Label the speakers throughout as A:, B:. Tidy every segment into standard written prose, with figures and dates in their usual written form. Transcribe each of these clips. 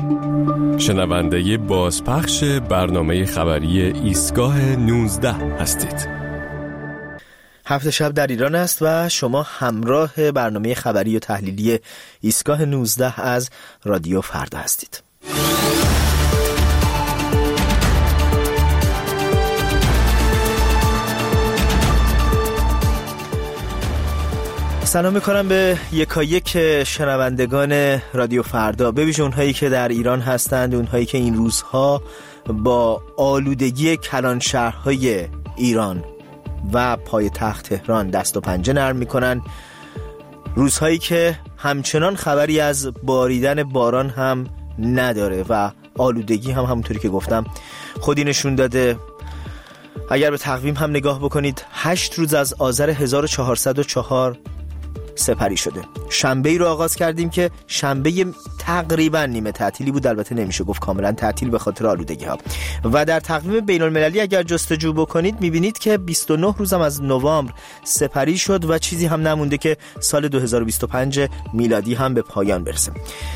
A: شنونده بازپخش برنامه خبری ایستگاه 19 هستید.
B: هفت شب در ایران است و شما همراه برنامه خبری و تحلیلی ایستگاه 19 از رادیو فردا هستید. سلام میکنم به یکایک شنوندگان رادیو فردا، به ویژه اونهایی که در ایران هستند، اونهایی که این روزها با آلودگی کلان شهرهای ایران و پایتخت تهران دست و پنجه نرم میکنن، روزهایی که همچنان خبری از باریدن باران هم نداره و آلودگی هم همونطوری که گفتم خودی نشون داده. اگر به تقویم هم نگاه بکنید 8 روز از آذر 1404 سپری شده. شنبه‌ای رو آغاز کردیم که شنبه تقریبا نیمه تعطیلی بود، البته نمیشه گفت کاملا تعطیل به خاطر آلودگی ها. و در تقویم بین المللی اگر جستجو بکنید میبینید که 29 روزم از نوامبر سپری شد و چیزی هم نمونده که سال 2025 میلادی هم به پایان برسه.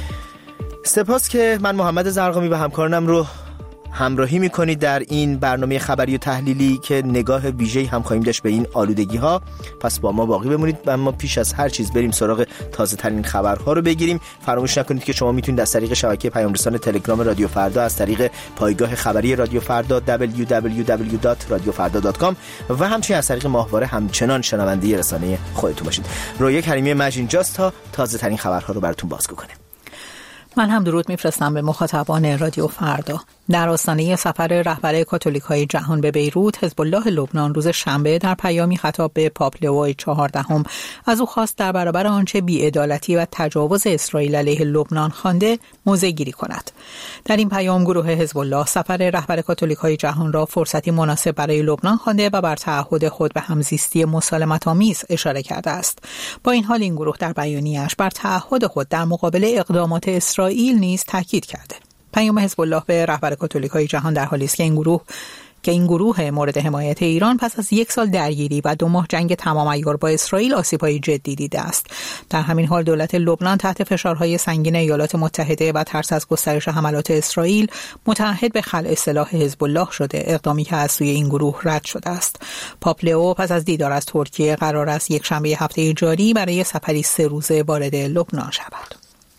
B: سپاس که من محمد زرقامی و همکارانم رو همراهی میکنید در این برنامه خبری و تحلیلی که نگاه ویژه‌ای هم خواهیم داشت به این آلودگی ها. پس با ما باقی بمونید و ما پیش از هر چیز بریم سراغ تازه ترین خبرها رو بگیریم. فراموش نکنید که شما میتونید از طریق شبکه پیام رسان تلگرام رادیو فردا، از طریق پایگاه خبری رادیو فردا www.radiofarda.com و همچنین از طریق ماهواره همچنان شنونده رسانه خودتون باشید. رویا کریمی مجید اینجاست تا تازه ترین خبرها رو براتون بازگو کنه.
C: من هم درود میفرستم به مخاطبان رادیو فردا. در آستانه سفر رهبر کاتولیکای جهان به بیروت، حزب الله لبنان روز شنبه در پیامی خطاب به پاپ لئو 14 از او خواست در برابر آنچه بی‌عدالتی و تجاوز اسرائیل علیه لبنان خوانده موضع گیری کند. در این پیام گروه حزب الله سفر رهبر کاتولیکای جهان را فرصتی مناسب برای لبنان خوانده و بر تعهد خود به همزیستی مسالمت‌آمیز اشاره کرده است. با این حال این گروه در بیانیه‌اش بر تعهد خود در مقابل اقدامات اسرائیل نیز تاکید کرده. پیام حزب الله به رهبر کاتولیکای جهان در حالی است که این گروه مورد حمایت ایران پس از 1 سال درگیری و 2 ماه جنگ تمام عیار با اسرائیل آسیب‌های جدی دیده است. در همین حال دولت لبنان تحت فشارهای سنگین ایالات متحده و ترس از گسترش حملات اسرائیل متعهد به خلع سلاح حزب الله شده، اقدامی که از سوی این گروه رد شده است. پاپ لئو پس از دیدار از ترکیه قرار است یک شنبه هفته جاری برای سفری 3 روزه وارد لبنان شود.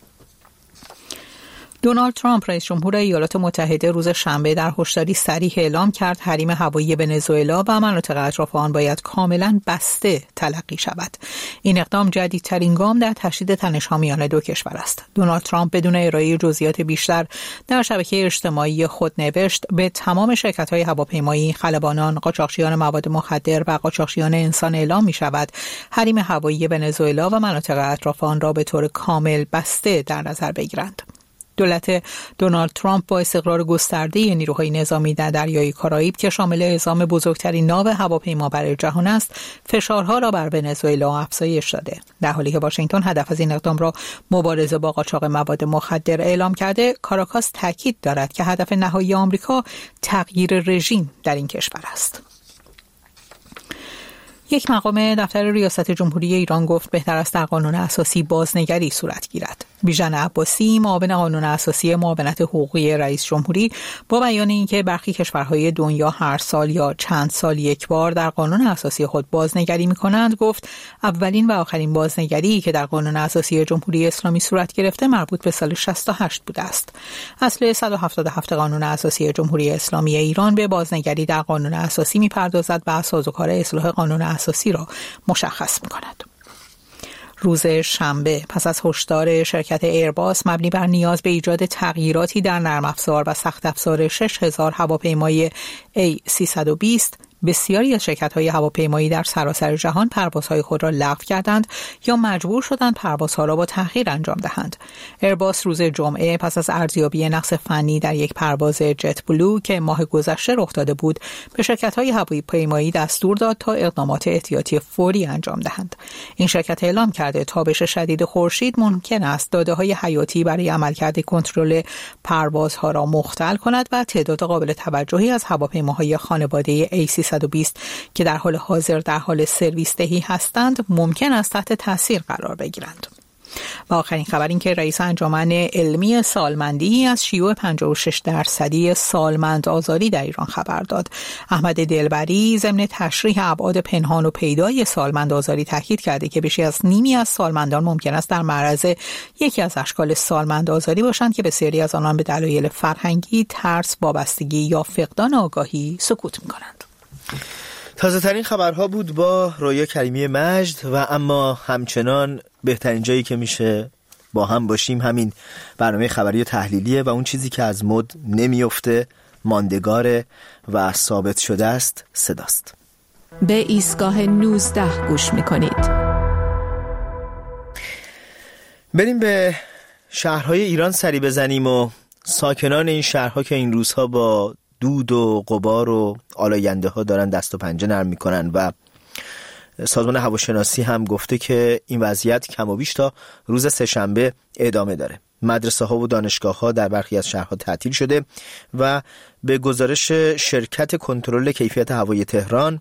C: دونالد ترامپ رئیس جمهور ایالات متحده روز شنبه در هشداری صریح اعلام کرد حریم هوایی ونزوئلا و مناطق اطراف آن باید کاملا بسته تلقی شود. این اقدام جدیدترین گام در تشدید تنش‌ها میان دو کشور است. دونالد ترامپ بدون ارائه جزئیات بیشتر در شبکه اجتماعی خود نوشت به تمام شرکت‌های هواپیمایی، خلبانان، قاچاقچیان مواد مخدر و قاچاقچیان انسان اعلام می‌شود حریم هوایی ونزوئلا و مناطق اطراف آن را به طور کامل بسته در نظر بگیرند. دولت دونالد ترامپ با استقرار گسترده نیروهای نظامی در دریای کارائیب که شامل اعزام بزرگترین ناو هواپیمابر جهان است، فشارها را بر ونزوئلا افزایش داده. در حالی که واشنگتن هدف از این اقدام را مبارزه با قاچاق مواد مخدر اعلام کرده، کاراکاس تاکید دارد که هدف نهایی آمریکا تغییر رژیم در این کشور است. یک مقام دفتر ریاست جمهوری ایران گفت بهتر است در قانون اساسی بازنگری صورت گیرد. بیژن عباسی، معاون قانون اساسی معاونت حقوقی رئیس جمهوری، با بیان اینکه برخی کشورهای دنیا هر سال یا چند سال یک بار در قانون اساسی خود بازنگری می‌کنند، گفت اولین و آخرین بازنگری که در قانون اساسی جمهوری اسلامی صورت گرفته مربوط به سال 68 بوده است. اصل 177 قانون اساسی جمهوری اسلامی ایران به بازنگری در قانون اساسی می‌پردازد و سازوکار اصلاح قانون اساسی را مشخص می‌کند. روز شنبه پس از هشدار شرکت ایرباس مبنی بر نیاز به ایجاد تغییراتی در نرم افزار و سخت افزار 6000 هواپیمای A320 بسیاری از شرکت‌های هواپیمایی در سراسر جهان پروازهای خود را لغو کردند یا مجبور شدند پروازها را با تأخیر انجام دهند. ایرباس روز جمعه پس از ارزیابی نقص فنی در یک پرواز جت بلو که ماه گذشته رخ داده بود، به شرکت‌های هواپیمایی دستور داد تا اقدامات احتیاطی فوری انجام دهند. این شرکت اعلام کرده تابش شدید خورشید ممکن است داده‌های حیاتی برای عملکرد کنترل پروازها را مختل کند و تعداد قابل توجهی از هواپیماهای خانواده A320 که در حال حاضر در حال سرویس دهی هستند ممکن است تحت تاثیر قرار بگیرند. و آخرین خبر این که رئیس انجمن علمی سالمندی از شیوع 56% سالمند آزاری در ایران خبر داد. احمد دلبری ضمن تشریح ابعاد پنهان و پیدای سالمند آزاری تاکید کرده که بیش از نیمی از سالمندان ممکن است در معرض یکی از اشکال سالمند آزاری باشند که بسیاری از آنان به دلایل فرهنگی، ترس، وابستگی یا فقدان آگاهی سکوت می‌کنند.
B: تازه ترین خبرها بود با رویا کریمی مجد و اما همچنان بهترین جایی که میشه با هم باشیم همین برنامه خبری و تحلیلیه و اون چیزی که از مد نمیفته، ماندگاره و ثابت شده است صداست.
D: به ایستگاه 19 گوش میکنید.
B: بریم به شهرهای ایران سری بزنیم و ساکنان این شهرها که این روزها با دود و غبار و آلاینده ها دارن دست و پنجه نرم میکنن و سازمان هواشناسی هم گفته که این وضعیت کم و بیش تا روز سه‌شنبه ادامه داره. مدرسه ها و دانشگاه ها در برخی از شهرها تعطیل شده و به گزارش شرکت کنترل کیفیت هوای تهران،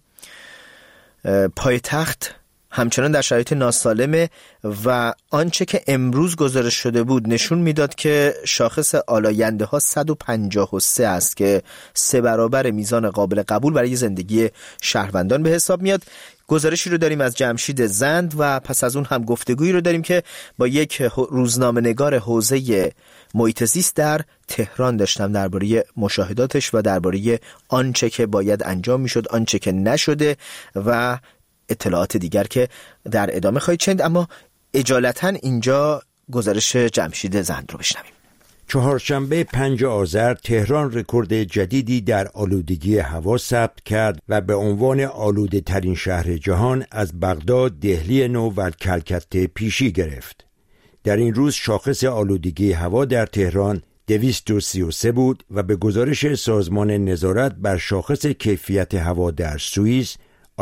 B: پایتخت همچنان در شرایط ناسالمه و آنچه که امروز گزارش شده بود نشون میداد که شاخص آلاینده ها 153 است که 3 برابر میزان قابل قبول برای زندگی شهروندان به حساب میاد. گزارشی رو داریم از جمشید زند و پس از اون هم گفتگویی رو داریم که با یک روزنامه‌نگار حوزه محیط زیست در تهران داشتم درباره مشاهداتش و درباره آنچه که باید انجام میشد، آنچه که نشده و اطلاعات دیگر که در ادامه خواهید شنید. اما اجالتا اینجا گزارش جمشید زند رو بشنویم.
E: چهارشنبه 5 آذر تهران رکورد جدیدی در آلودگی هوا ثبت کرد و به عنوان آلوده ترین شهر جهان از بغداد، دهلی نو و کلکته پیشی گرفت. در این روز شاخص آلودگی هوا در تهران 233 بود و به گزارش سازمان نظارت بر شاخص کیفیت هوا در سوئیس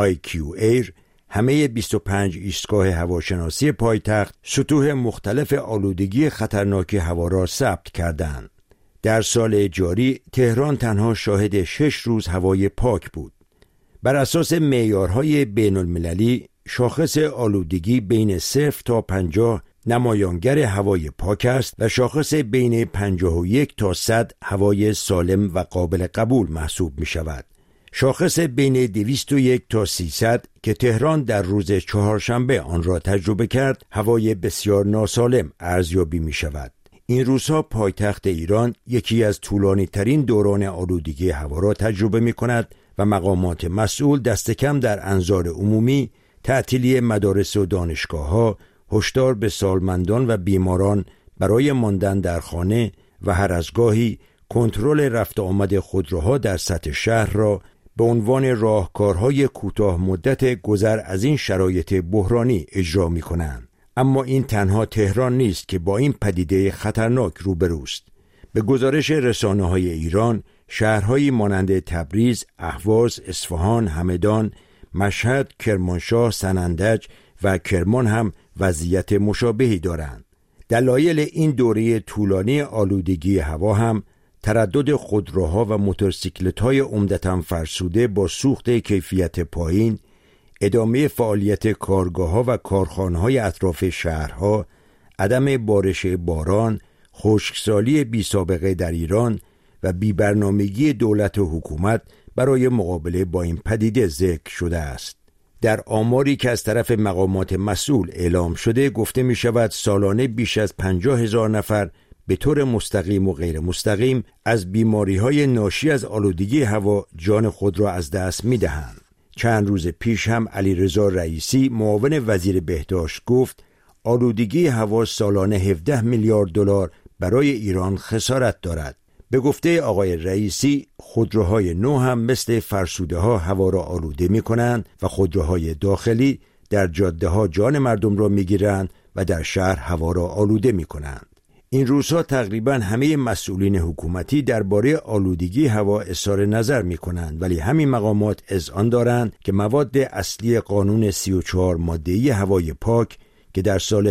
E: IQAir همه 25 ایستگاه هواشناسی پایتخت سطوح مختلف آلودگی خطرناک هوا را ثبت کردند. در سال جاری تهران تنها شاهد 6 روز هوای پاک بود. بر اساس معیارهای بین المللی شاخص آلودگی بین 0 تا 50 نمایانگر هوای پاک است و شاخص بین 51 تا 100 هوای سالم و قابل قبول محسوب می شود. شاخص بین 201 تا 300 که تهران در روز چهارشنبه آن را تجربه کرد هوای بسیار ناسالم ارزیابی می شود. این روزها پایتخت ایران یکی از طولانی ترین دوران آلودگی هوا را تجربه می کند و مقامات مسئول دست کم در انظار عمومی تعطیلی مدارس و دانشگاه ها، هشدار به سالمندان و بیماران برای ماندن در خانه و هر از گاهی کنترل رفت آمد خودروها در سطح شهر را به عنوان راهکارهای کوتاه مدت گذر از این شرایط بحرانی اجرا می کنند. اما این تنها تهران نیست که با این پدیده خطرناک روبروست. به گزارش رسانه‌های ایران، شهرهایی مانند تبریز، اهواز، اصفهان، همدان، مشهد، کرمانشاه، سنندج و کرمان هم وضعیت مشابهی دارند. دلایل این دوره طولانی آلودگی هوا هم تردد خودروها و موتورسیکلت‌های عمدتاً فرسوده با سوخت کیفیت پایین، ادامه فعالیت کارگاه‌ها و کارخانه‌های اطراف شهرها، عدم بارش باران، خشکسالی بی‌سابقه در ایران و بی‌برنامگی دولت و حکومت برای مقابله با این پدیده ذکر شده است. در آماری که از طرف مقامات مسئول اعلام شده گفته می شود سالانه بیش از 50,000 نفر به طور مستقیم و غیر مستقیم از بیماری‌های ناشی از آلودگی هوا جان خود را از دست می‌دهند. چند روز پیش هم علیرضا رئیسی معاون وزیر بهداشت گفت آلودگی هوا سالانه 17 میلیارد دلار برای ایران خسارت دارد. به گفته آقای رئیسی خودروهای نو هم مثل فرسوده‌ها هوا را آلوده می‌کنند و خودروهای داخلی در جاده‌ها جان مردم را می‌گیرند و در شهر هوا را آلوده می‌کنند. این روزها تقریباً همه مسئولین حکومتی درباره آلودگی هوا اظهار نظر می‌کنند، ولی همین مقامات اذعان دارند که مواد اصلی قانون 34 ماده‌ای هوای پاک که در سال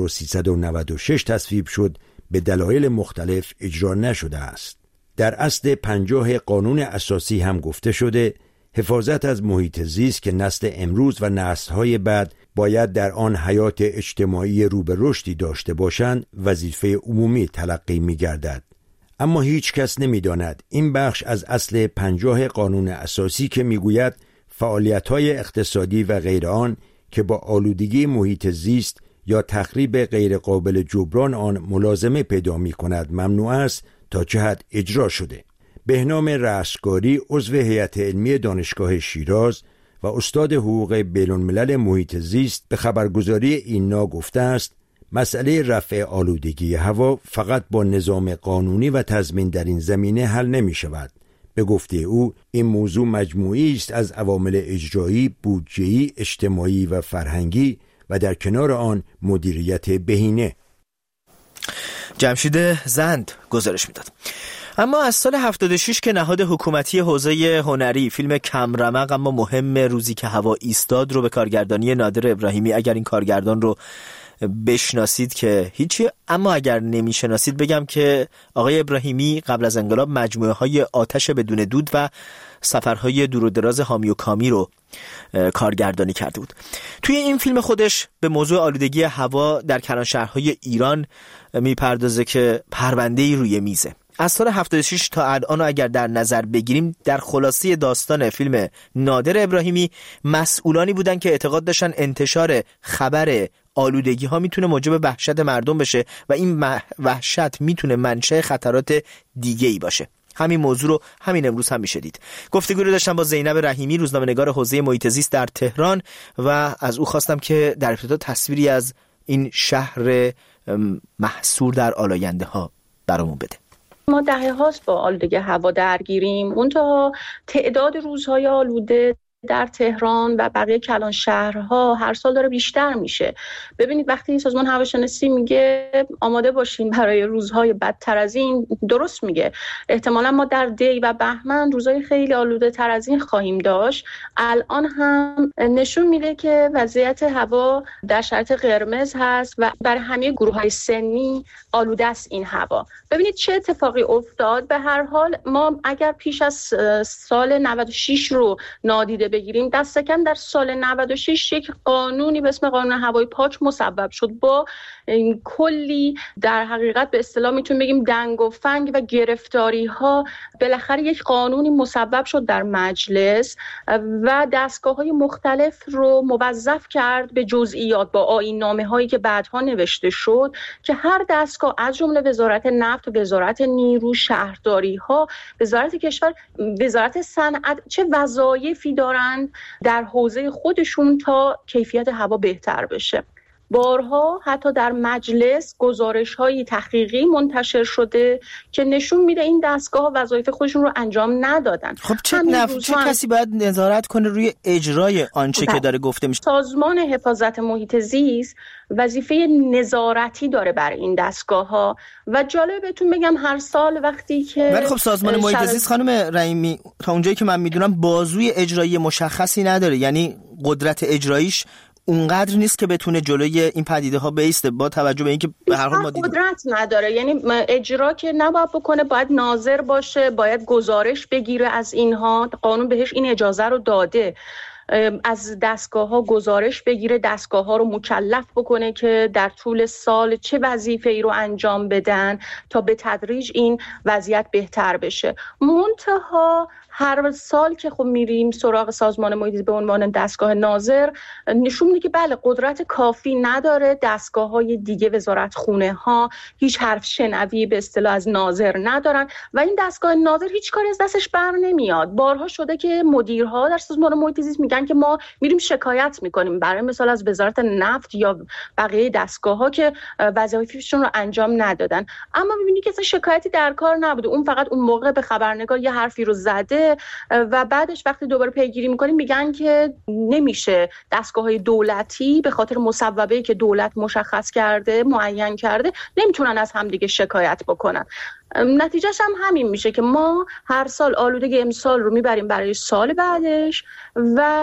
E: 1396 تصویب شد به دلایل مختلف اجرا نشده است. در اصل 50 قانون اساسی هم گفته شده حفاظت از محیط زیست که نسل امروز و نسل‌های بعد باید در آن حیات اجتماعی رو به رشدی داشته باشند وظیفه عمومی تلقی می‌گردد. اما هیچ کس نمی‌داند این بخش از اصل 50 قانون اساسی که می‌گوید فعالیت‌های اقتصادی و غیر آن که با آلودگی محیط زیست یا تخریب غیر قابل جبران آن ملازمه پیدا می‌کند ممنوع است تا چه حد اجرا شده. بهنام رستگاری عضو هیئت علمی دانشگاه شیراز و استاد حقوق بین‌الملل محیط زیست به خبرگزاری اینا گفته است مسئله رفع آلودگی هوا فقط با نظام قانونی و تضمین در این زمینه حل نمی شود. به گفته او این موضوع مجموعی است از عوامل اجرایی، بودجه‌ای، اجتماعی و فرهنگی و در کنار آن مدیریت بهینه.
B: جمشید زند گزارش میداد. اما از سال 76 که نهاد حکومتی حوزه هنری فیلم کمرمق اما مهم روزی که هوا ایستاد رو به کارگردانی نادر ابراهیمی، اگر این کارگردان رو بشناسید که هیچی، اما اگر نمیشناسید بگم که آقای ابراهیمی قبل از انقلاب مجموعه های آتش بدون دود و سفرهای دور و دراز حامی و کامی رو کارگردانی کرده بود. توی این فیلم خودش به موضوع آلودگی هوا در کلانشهرهای ایران میپردازه که پرونده‌ای روی میزه. از سال 76 تا الان اگر در نظر بگیریم، در خلاصه داستان فیلم نادر ابراهیمی مسئولانی بودن که اعتقاد داشتن انتشار خبر آلودگی ها میتونه موجب وحشت مردم بشه و این وحشت میتونه منشأ خطرات دیگه ای باشه. همین موضوع رو همین امروز هم میشه دید. گفتگو رو داشتم با زینب رحیمی، روزنامه‌نگار حوزه محیط زیست در تهران، و از او خواستم که در ابتدا تصویری از این شهر محصور در آلاینده ها برامون بده.
F: ما دهه هاست با آلودگی هوا درگیریم. منتها تعداد روزهای آلوده در تهران و بقیه کلان شهرها هر سال داره بیشتر میشه. ببینید وقتی سازمان هواشناسی میگه آماده باشین برای روزهای بدتر از این، درست میگه. احتمالا ما در دی و بهمن روزهای خیلی آلوده تر از این خواهیم داشت. الان هم نشون میده که وضعیت هوا در شرایط قرمز هست و برای همه گروه‌های سنی آلوده است این هوا. ببینید چه اتفاقی افتاد. به هر حال ما اگر پیش از سال 96 رو نادیده بگیریم، دست کم در سال 96 یک قانونی به اسم قانون هوای پاک مصوب شد با کلی در حقیقت به اصطلاح میتونیم بگیم دنگ و فنگ و گرفتاری ها. بالاخره یک قانونی مصوب شد در مجلس و دستگاه های مختلف رو موظف کرد به جزئیات با آیین نامه هایی که بعدها نوشته شد که هر دستگاه از جمله وزارت نفت، وزارت نیرو، شهرداری ها، وزارت کشور، وزارت صنعت چه وظایفی دارند در حوزه خودشون تا کیفیت هوا بهتر بشه. بارها حتی در مجلس گزارش‌های تحقیقی منتشر شده که نشون میده این دستگاه وظایف خودشون رو انجام ندادن.
B: خب چه کسی باید نظارت کنه روی اجرای آنچه که داره گفته میشه؟
F: سازمان حفاظت محیط زیست وظیفه نظارتی داره بر این دستگاه‌ها و جالب بهتون بگم هر سال وقتی که
B: ولی خب سازمان محیط زیست خانم رحیمی تا اونجایی که من میدونم بازوی اجرایی مشخصی نداره، یعنی قدرت اجراییش اونقدر نیست که بتونه جلوی این پدیده ها بیسته، با توجه به اینکه به هر حال ما
F: قدرت نداره. یعنی اجرا که نباید بکنه، باید ناظر باشه، باید گزارش بگیره از اینها. قانون بهش این اجازه رو داده از دستگاه ها گزارش بگیره، دستگاه ها رو مکلف بکنه که در طول سال چه وظیفه ای رو انجام بدن تا به تدریج این وضعیت بهتر بشه. منتها هر سال که خب میریم سراغ سازمان محیط زیست به عنوان دستگاه ناظر، نشون میده که بله قدرت کافی نداره. دستگاه های دیگه، وزارت خونه ها، هیچ حرف شنوی به اصطلاح از ناظر ندارن و این دستگاه ناظر هیچ کاری از دستش بر نمیاد. بارها شده که مدیرها در سازمان محیط زیست میگن که ما میریم شکایت میکنیم برای مثال از وزارت نفت یا بقیه دستگاه ها که وظایفشون رو انجام ندادن، اما میبینی که اصلا شکایتی در کار نبوده. اون فقط اون موقع به خبرنگار یه حرفی رو زده و بعدش وقتی دوباره پیگیری میکنیم میگن که نمیشه، دستگاه‌های دولتی به خاطر مصوبه‌ای که دولت مشخص کرده، معین کرده، نمیتونن از همدیگه شکایت بکنن. نتیجهش هم همین میشه که ما هر سال آلودگی امسال رو میبریم برای سال بعدش و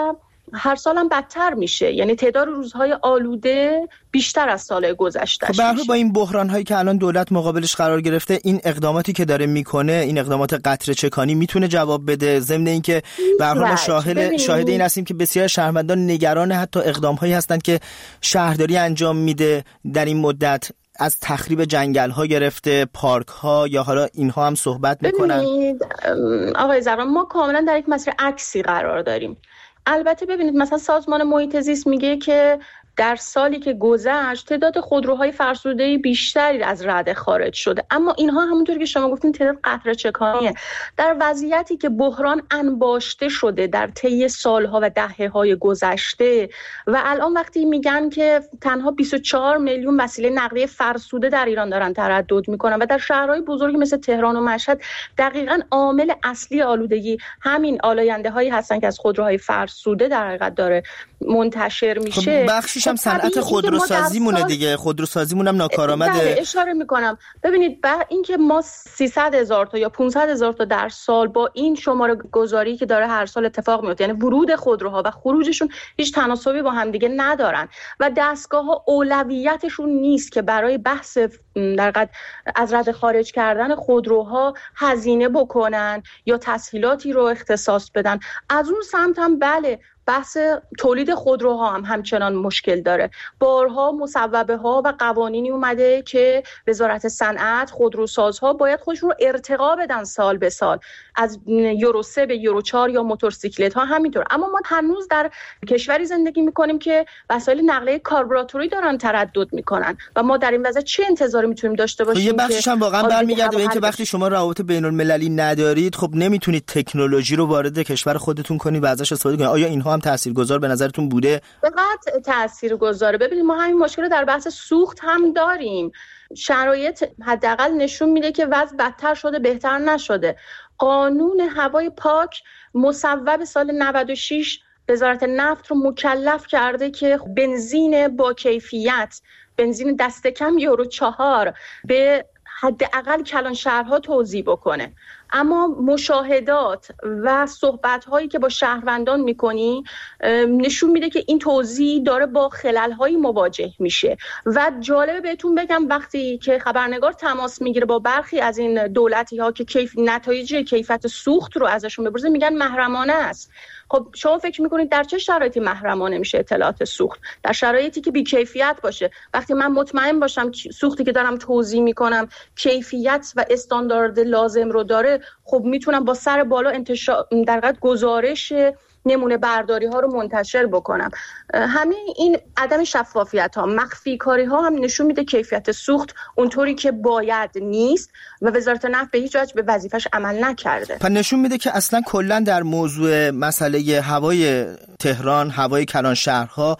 F: هر سال هم بدتر میشه، یعنی تعداد روزهای آلوده بیشتر از سال گذشته میشه.
B: خب با این بحران‌هایی که الان دولت مقابلش قرار گرفته، این اقداماتی که داره میکنه، این اقدامات قطره‌چکانی میتونه جواب بده؟ ضمن اینکه به هر حال ما شاهد این هستیم که بسیار شهروندان نگران حتی اقدام‌هایی هستند که شهرداری انجام میده در این مدت، از تخریب جنگل‌ها گرفته پارک‌ها، یا حالا اینها هم صحبت میکنن.
F: ببینید آقای زران، ما کاملا در یک مسیر عکسی قرار داریم. البته ببینید مثلا سازمان محیط زیست میگه که در سالی که گذشت تعداد خودروهای فرسوده بیشتری از رده خارج شده، اما اینها همونطور که شما گفتین تعداد قطره‌چکانیه. در وضعیتی که بحران انباشته شده در طی سالها و دهه‌های گذشته و الان وقتی میگن که تنها 24 میلیون وسیله نقلیه فرسوده در ایران دارن تردد میکنن و در شهرهای بزرگی مثل تهران و مشهد دقیقاً عامل اصلی آلودگی همین آلاینده‌هایی هستن که از خودروهای فرسوده در حقیقت داره منتشر میشه.
B: بخشش هم صنعت خودروسازیمونه دیگه، خودروسازیمون هم ناکارآمده.
F: اشاره میکنم ببینید اینکه ما 300,000 تا یا 500,000 تا در سال با این شماره گذاری که داره هر سال اتفاق میفته، یعنی ورود خودروها و خروجشون هیچ تناسبی با هم دیگه ندارن و دستگاه‌ها اولویتشون نیست که برای بحث در از رده خارج کردن خودروها هزینه بکنن یا تسهیلاتی رو اختصاص بدن. از اون سمت هم بله، بحث تولید خودروها هم همچنان مشکل داره. بارها مصوبه ها و قوانینی اومده که وزارت صنعت، خودروسازها باید خودشون رو ارتقا بدن سال به سال، از یورو 3 به یورو 4 یا موتورسیکلت ها همینطور. اما ما هنوز در کشوری زندگی میکنیم که وسایل نقلیه کاربراتوری دارن تردد میکنن و ما در این وضع چه انتظاری میتونیم داشته باشیم؟
B: یه بخشش هم واقعا برمیگرده به اینکه وقتی شما روابط بین المللی ندارید، خب نمیتونید تکنولوژی رو وارد کشور خودتون کنید و ازش استفاده کنید. آیا اینها هم تاثیرگذار به نظرتون بوده؟
F: فقط تاثیرگذاره. ببینید ما همین مشکل رو در بحث سوخت هم داریم. شرایط حداقل نشون میده که وضع بدتر شده، بهتر نشده. قانون هوای پاک مصوب سال 96 وزارت نفت رو مکلف کرده که بنزین با کیفیت، بنزین دست کم یورو 4 به حداقل کلان شهرها توزیع بکنه. اما مشاهدات و صحبت‌هایی که با شهروندان می‌کنی نشون میده که این توزیع داره با خلل‌هایی مواجه میشه و جالبه بهتون بگم وقتی که خبرنگار تماس میگیره با برخی از این دولتی‌ها که نتایج کیفیت سوخت رو ازشون بپرسه، میگن محرمانه است. خب شما فکر میکنید در چه شرایطی محرمانه میشه اطلاعات سوخت؟ در شرایطی که بی‌کیفیت باشه. وقتی من مطمئن باشم سوختی که دارم توزیع میکنم کیفیت و استاندارد لازم رو داره، خب میتونم با سر بالا انتشار در حقیقت گزارش نمونه برداری ها رو منتشر بکنم. همه این عدم شفافیت ها، مخفی کاری ها هم نشون میده کیفیت سوخت اونطوری که باید نیست و وزارت نفت به هیچ وجه به وظیفش عمل نکرده.
B: پس نشون میده که اصلا کلا در موضوع مسئله هوای تهران، هوای کلان شهرها،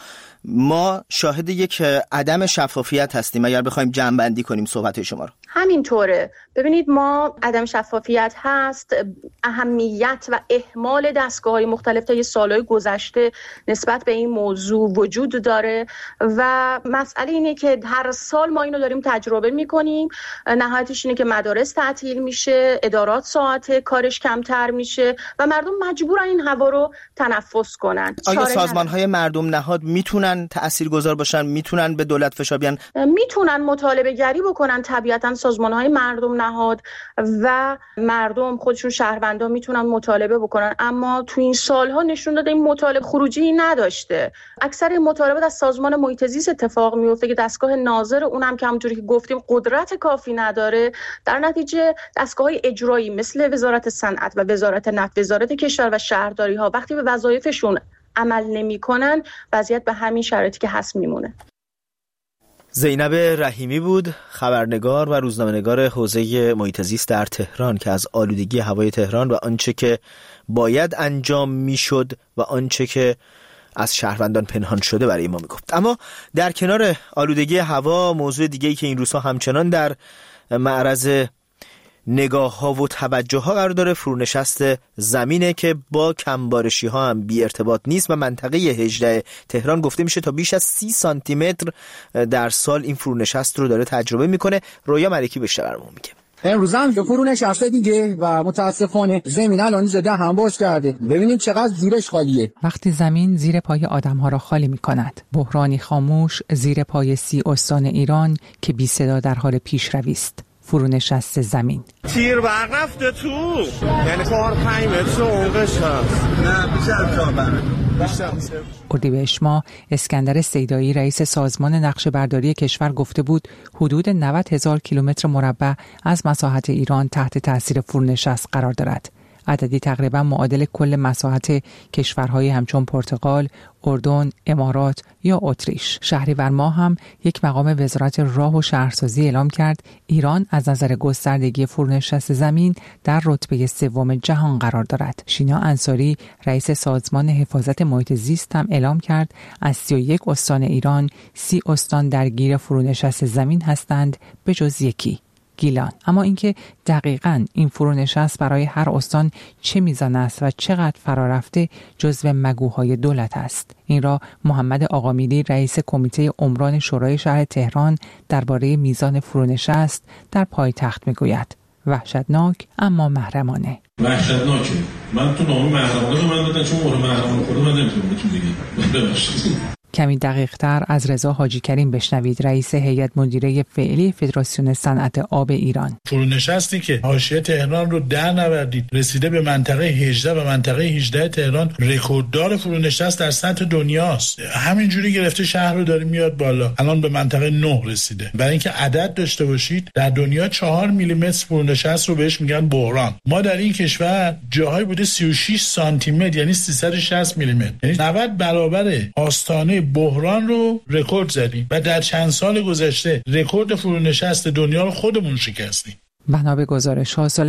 B: ما شاهد یک عدم شفافیت هستیم اگر بخوایم جمع‌بندی کنیم صحبت شما رو.
F: همینطوره. ببینید ما عدم شفافیت هست، اهمیت و اهمال دستگاه‌های مختلف طی سال‌های گذشته نسبت به این موضوع وجود داره و مسئله اینه که هر سال ما اینو داریم تجربه می‌کنیم. نهایتش اینه که مدارس تعطیل میشه، ادارات ساعت کارش کمتر میشه و مردم مجبورن این هوا رو تنفس کنن.
B: آیا سازمان‌های مردم نهاد میتونن تاثیرگذار باشن؟ میتونن به دولت فشار بیارن؟
F: میتونن مطالبه گری بکنن. طبیعتاً سازمان‌های مردم نهاد و مردم خودشون شهروندان میتونن مطالبه بکنن، اما تو این سالها نشون داده این مطالبه خروجی نداشته. اکثر مطالبات از سازمان محیط زیست اتفاق میفته که دستگاه ناظر اونم که همونطوری که گفتیم قدرت کافی نداره. در نتیجه دستگاه‌های اجرایی مثل وزارت صنعت و وزارت نفت، وزارت کشور و شهرداری‌ها وقتی به وظایفشون عمل نمی‌کنن، وضعیت به همین شرایطی که هست میمونه.
B: زینب رحیمی بود، خبرنگار و روزنامه‌نگار حوزه محیط زیست در تهران که از آلودگی هوای تهران و آنچه که باید انجام میشد و آنچه که از شهروندان پنهان شده برای ما میگفت. اما در کنار آلودگی هوا، موضوع دیگه‌ای که این روزها همچنان در معرض نگاه ها و توجه ها قرار داره فرونشست زمینه که با کمبارشی ها هم بی ارتباط نیست و منطقه 18 تهران گفته میشه تا بیش از 30 سانتی متر در سال این فرونشست رو داره تجربه میکنه. رویا ملکی بیشتر برامون میگه.
G: امروز هم که فرونشسته دیگه و متاسفانه زمین الان زده هم باز کرده. ببینیم چقدر زیرش خالیه.
C: وقتی زمین زیر پای آدم‌ها را خالی می‌کند، بحرانی خاموش زیر پای 30 استان ایران که بی صدا در حال پیشروی است. فرونشست زمین.
H: تیر برق رفته تو، یعنی 4-5 متر عمقش هست. نه بیشتر
C: اردیبهشت ماه اسکندر سیدایی رئیس سازمان نقشه‌برداری کشور گفته بود حدود 90,000 کیلومتر مربع از مساحت ایران تحت تاثیر فرونشست قرار دارد. عددی تقریبا معادل کل مساحت کشورهای همچون پرتغال، اردن، امارات یا اتریش. شهریور ماه هم یک مقام وزارت راه و شهرسازی اعلام کرد ایران از نظر گستردگی فرونشست زمین در رتبه 3 جهان قرار دارد. شینا انصاری رئیس سازمان حفاظت محیط زیست هم اعلام کرد از 31 استان ایران 30 استان درگیر فرونشست زمین هستند به جز یکی، گیلان. اما اینکه دقیقاً این فرونشست برای هر استان چه میزان است و چقدر فرارفته جزو مگوهای دولت است. این را محمد آقامیری رئیس کمیته عمران شورای شهر تهران درباره میزان فرونشست در پایتخت میگوید. وحشتناک اما محرمانه.
I: وحشتناکه. من تو نامه محرمانه من دادن چون مورد محرمانه خورده من نمیتونم بهتون بگم. ببخشید.
C: کمی دقیق تر از رضا حاجی کریم بشنوید، رئیس هیئت مدیره فعلی فدراسیون صنعت آب ایران.
J: فرونشستی که حاشیه تهران رو در نوردید رسیده به منطقه 18 و منطقه 18 تهران رکورددار فرونشست در سطح دنیاست. همینجوری گرفته شهر رو داره میاد بالا. الان به منطقه 9 رسیده. برای اینکه عدد داشته باشید در دنیا 4 میلیمتر فرونشست رو بهش میگن بحران. ما در این کشور جاهای بوده 36 سانتی متر یعنی 360 میلیمتر. یعنی 90 برابر آستانه بحران رو رکورد زدیم و در چند سال گذشته رکورد فرونشست دنیا رو خودمون شکستیم.
C: بنا به گزارش‌ها سال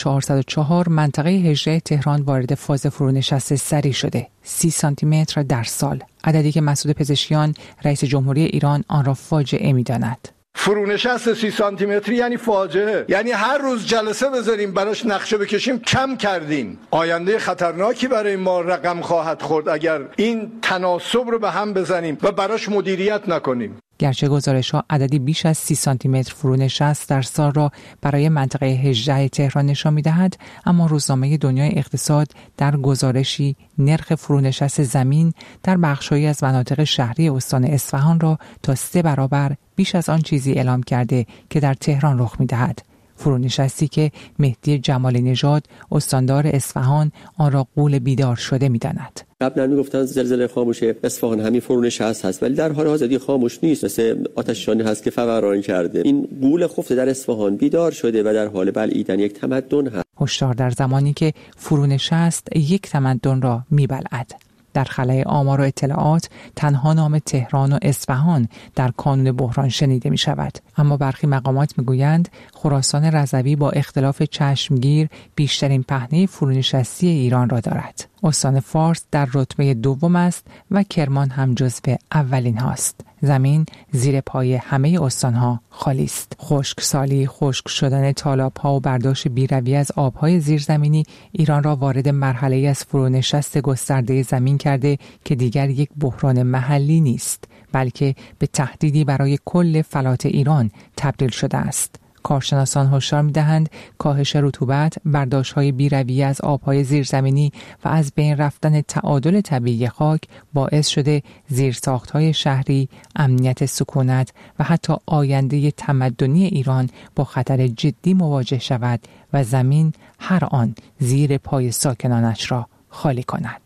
C: 1404 منطقه 18 تهران وارد فاز فرونشست سریع شده، 30 سانتی متر در سال، عددی که مسعود پزشکیان رئیس جمهوری ایران آن را فاجعه می‌داند.
K: فرونشست 30 سانتی متری یعنی فاجعه، یعنی هر روز جلسه بذاریم براش نقشه بکشیم کم کردیم. آینده خطرناکی برای ما رقم خواهد خورد اگر این تناسب رو به هم بزنیم و براش مدیریت نکنیم.
C: گرچه گزارش‌ها عددی بیش از 30 سانتی متر فرونشست در سال را برای منطقه 18 تهران نشان می‌دهد، اما روزنامه دنیای اقتصاد در گزارشی نرخ فرونشست زمین در بخش‌هایی از مناطق شهری استان اصفهان را تا 3 برابر بیش از آن چیزی اعلام کرده که در تهران رخ می‌دهد. فرونشستی که مهدی جمالی نژاد استاندار اصفهان آن را غول بیدار شده می‌داند.
L: قبلا میگفتن زلزله خاموش اصفهان همین فرونشست هست، ولی در حال حاضر خاموش نیست، مثل آتش‌نشانی هست که فوران کرده. این غول خفته در اصفهان بیدار شده و در حال بلعیدن یک تمدن هست.
C: هشدار در زمانی که فرونشست یک تمدن را میبلعد. در خلأ آمار و اطلاعات تنها نام تهران و اصفهان در کانون بحران شنیده می شود، اما برخی مقامات می گویند خراسان رضوی با اختلاف چشمگیر بیشترین پهنه فرونشستی ایران را دارد. استان فارس در رتبه 2 است و کرمان هم جزو اولین هاست. زمین زیر پای همه استانها خالی است. خشکسالی، خشک شدن تالاب‌ها و برداشت بی‌رویه از آب‌های زیرزمینی ایران را وارد مرحله‌ای از فرونشست گسترده زمین کرده که دیگر یک بحران محلی نیست، بلکه به تهدیدی برای کل فلات ایران تبدیل شده است. کارشناسان هشدار می‌دهند کاهش رطوبت، برداشت‌های بی‌رویه از آب‌های زیرزمینی و از بین رفتن تعادل طبیعی خاک باعث شده زیرساخت‌های شهری، امنیت سکونت و حتی آینده تمدنی ایران با خطر جدی مواجه شود و زمین هر آن زیر پای ساکنانش را خالی کند.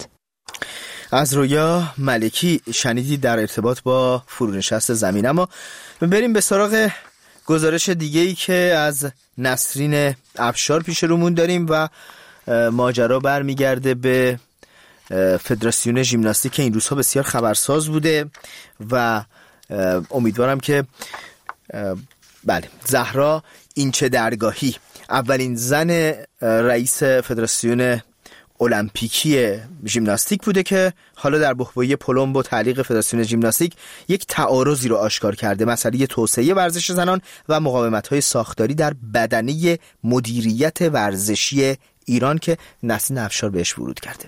B: از رویا ملکی شنیدید در ارتباط با فرونشست زمین. اما بریم به سراغ گزارش دیگه‌ای که از نسرین افشار پیش رومون داریم و ماجرا برمیگرده به فدراسیون ژیمناستیک که این روزها بسیار خبرساز بوده و امیدوارم که بله زهرا اینچه درگاهی اولین زن رئیس فدراسیون المپیکی ژیمناستیک بوده که حالا در بحبوحه پلمب و تعلیق فدراسیون ژیمناستیک یک تعارضی رو آشکار کرده، مسئله توسعه ورزش زنان و مقاومت‌های ساختاری در بدنه مدیریت ورزشی ایران که نسرین افشار بهش ورود کرده.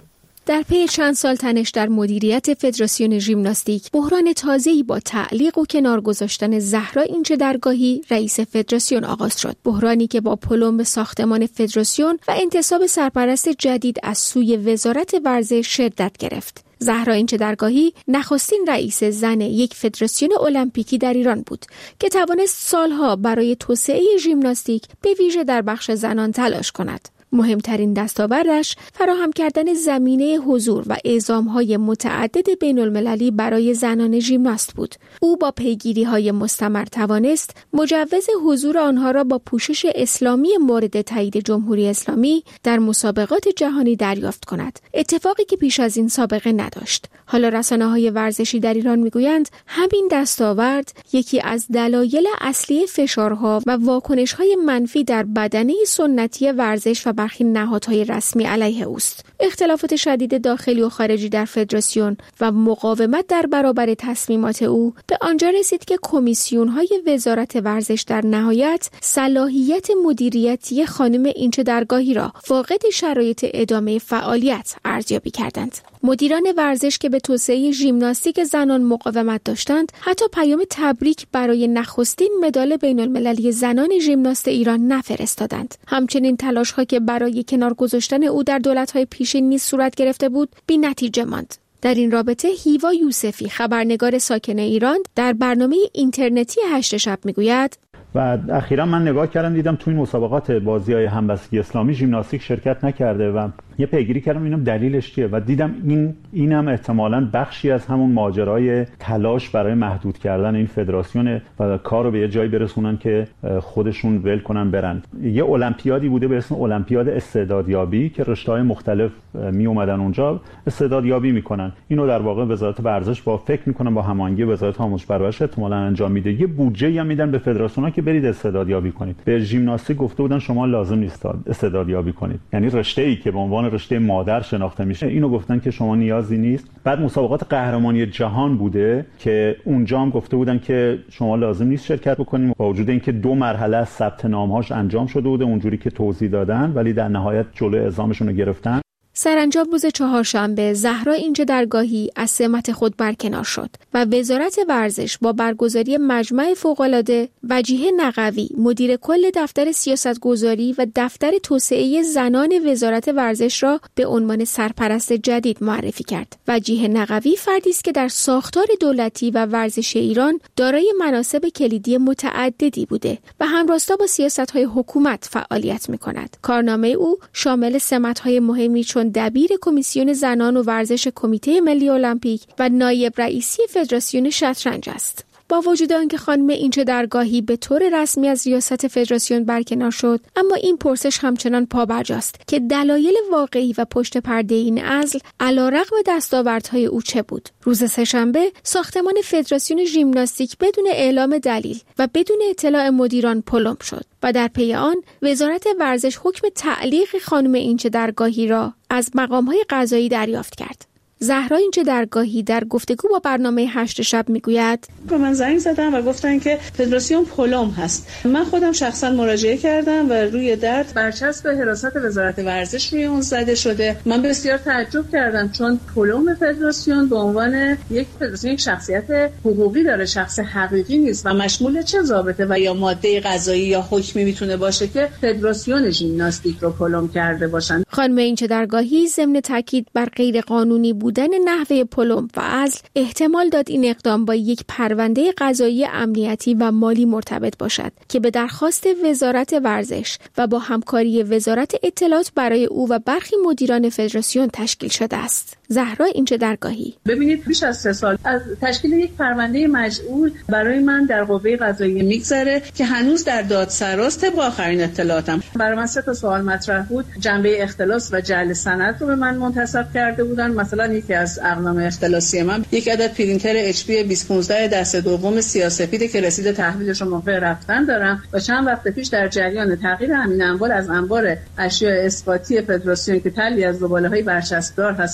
M: در پی چند سال تنش در مدیریت فدراسیون ژیمناستیک، بحران تازه‌ای با تعلیق و کنار گذاشتن زهرا اینچه درگاهی رئیس فدراسیون آغاز شد. بحرانی که با پلم ساختمان فدراسیون و انتصاب سرپرست جدید از سوی وزارت ورزش شدت گرفت. زهرا اینچه درگاهی نخستین رئیس زن یک فدراسیون المپیکی در ایران بود که توانست سالها برای توسعه ژیمناستیک به ویژه در بخش زنان تلاش کند. مهمترین دستاوردش فراهم کردن زمینه حضور و اعزام‌های متعدد بین‌المللی برای زنان ژیمناست بود. او با پیگیری‌های مستمر توانست مجوز حضور آنها را با پوشش اسلامی مورد تایید جمهوری اسلامی در مسابقات جهانی دریافت کند، اتفاقی که پیش از این سابقه نداشت. حالا رسانه‌های ورزشی در ایران می‌گویند همین دستاورد یکی از دلایل اصلی فشارها و واکنش‌های منفی در بدنه سنتی ورزش و برخی نهادهای رسمی علیه اوست. اختلافات شدید داخلی و خارجی در فدراسیون و مقاومت در برابر تصمیمات او به آنجا رسید که کمیسیون‌های وزارت ورزش در نهایت صلاحیت مدیریتی خانم اینچه درگاهی را فاقد شرایط ادامه فعالیت ارزیابی کردند. مدیران ورزش که به توسعه ژیمناستیک زنان مقاومت داشتند، حتی پیام تبریک برای نخستین مدال بین‌المللی زنان ژیمناست ایران نفرستادند. همچنین تلاش‌ها که برای کنار گذاشتن او در دولت‌های پیشین نیز صورت گرفته بود، بی‌نتیجه ماند. در این رابطه هیوا یوسفی، خبرنگار ساکن ایران، در برنامه اینترنتی 8 شب میگوید:
N: و اخیراً من نگاه کردم دیدم تو این مسابقات بازی‌های همبستگی اسلامی ژیمناستیک شرکت نکرده و یه پیگیری کردم اینم دلیلش چیه و دیدم اینم احتمالاً بخشی از همون ماجرای تلاش برای محدود کردن این فدراسیون و کار رو به یه جایی برسونن که خودشون ول کنن برن. یه المپیادی بوده به اسم المپیاد استعدادیابی که رشته‌های مختلف می اومدن اونجا استعدادیابی میکنن. اینو در واقع وزارت ورزش با فکر میکنن با هماهنگی وزارت آموزش و پرورش احتمالاً انجام میده. یه بودجه‌ای هم میدن به فدراسیون‌ها که برید استعدادیابی کنید. به ژیمناستیک گفته بودن شما لازم نیست استعدادیابی کنید، یعنی رشته‌ای که به عنوان رشته مادر شناخته میشه اینو گفتن که شما نیازی نیست. بعد مسابقات قهرمانی جهان بوده که اونجا هم گفته بودن که شما لازم نیست شرکت بکنید، با وجود اینکه 2 مرحله از ثبت نام‌هاش انجام شده بوده اونجوری که توضیح دادن، ولی در نهایت جلوی اعزامشون رو گرفتن.
M: سرانجام روز چهارشنبه زهرا اینچه درگاهی از سمت خود برکنار شد و وزارت ورزش با برگزاری مجمع فوق‌العاده وجیه نقوی، مدیر کل دفتر سیاستگذاری و دفتر توسعه زنان وزارت ورزش را به عنوان سرپرست جدید معرفی کرد. وجیه نقوی فردی است که در ساختار دولتی و ورزشی ایران دارای مناصب کلیدی متعددی بوده و همراستا با سیاست‌های حکومت فعالیت می‌کند. کارنامه او شامل سمت‌های مهمی چون دبیر کمیسیون زنان و ورزش کمیته ملی المپیک و نایب رئیسی فدراسیون شطرنج است. با وجود آنکه خانم اینچه درگاهی به طور رسمی از ریاست فدراسیون برکنار شد، اما این پرسش همچنان پابرجاست که دلایل واقعی و پشت پرده این عزل علیرغم دستاوردهای او چه بود. روز سه‌شنبه ساختمان فدراسیون ژیمناستیک بدون اعلام دلیل و بدون اطلاع مدیران پلم شد و در پی آن وزارت ورزش حکم تعلیق خانم اینچه درگاهی را از مقام‌های قضایی دریافت کرد. زهرا اینچه درگاهی در گفتگو با برنامه 8 شب میگوید:
O: به من زنگ زدن و گفتن که فدراسیون پلم هست. من خودم شخصا مراجعه کردم و روی در برچسب حراست وزارت ورزش روی اون زده شده. من بسیار تعجب کردم چون پلم فدراسیون به عنوان یک فدراسیون یک شخصیت حقوقی داره، شخص حقیقی نیست و مشمول چه ضابطه و یا ماده قضایی یا حکمی میتونه باشه که فدراسیون ژیمناستیک رو پلم کرده باشن.
M: خانم اینچه درگاهی ضمن تاکید بر غیر قانونی بودن نحوه پلم و عزل احتمال داد این اقدام با یک پرونده قضایی امنیتی و مالی مرتبط باشد که به درخواست وزارت ورزش و با همکاری وزارت اطلاعات برای او و برخی مدیران فدراسیون تشکیل شده است. زهرا اینچه درگاهی:
O: ببینید بیش از 3 سال از تشکیل یک پرونده مجعول برای من در قوه قضاییه میگذره که هنوز در دادسراست. طبق آخرین اطلاعاتم برای من 3 تا سوال مطرح بود. جنبه اختلاس و جعل سند رو به من منتسب کرده بودن. مثلا یکی از اقلام اختلاسی من یک عدد پرینتر HP 2015 دست دوم سیاه‌سفید که رسید تحویلش رو موقع رفتن دارم و چند وقت پیش در جریان تغییر همین اموال از انبار اشیاء اسقاطی فدراسیون که تلی از زباله‌های برچسبدار هست ولی باید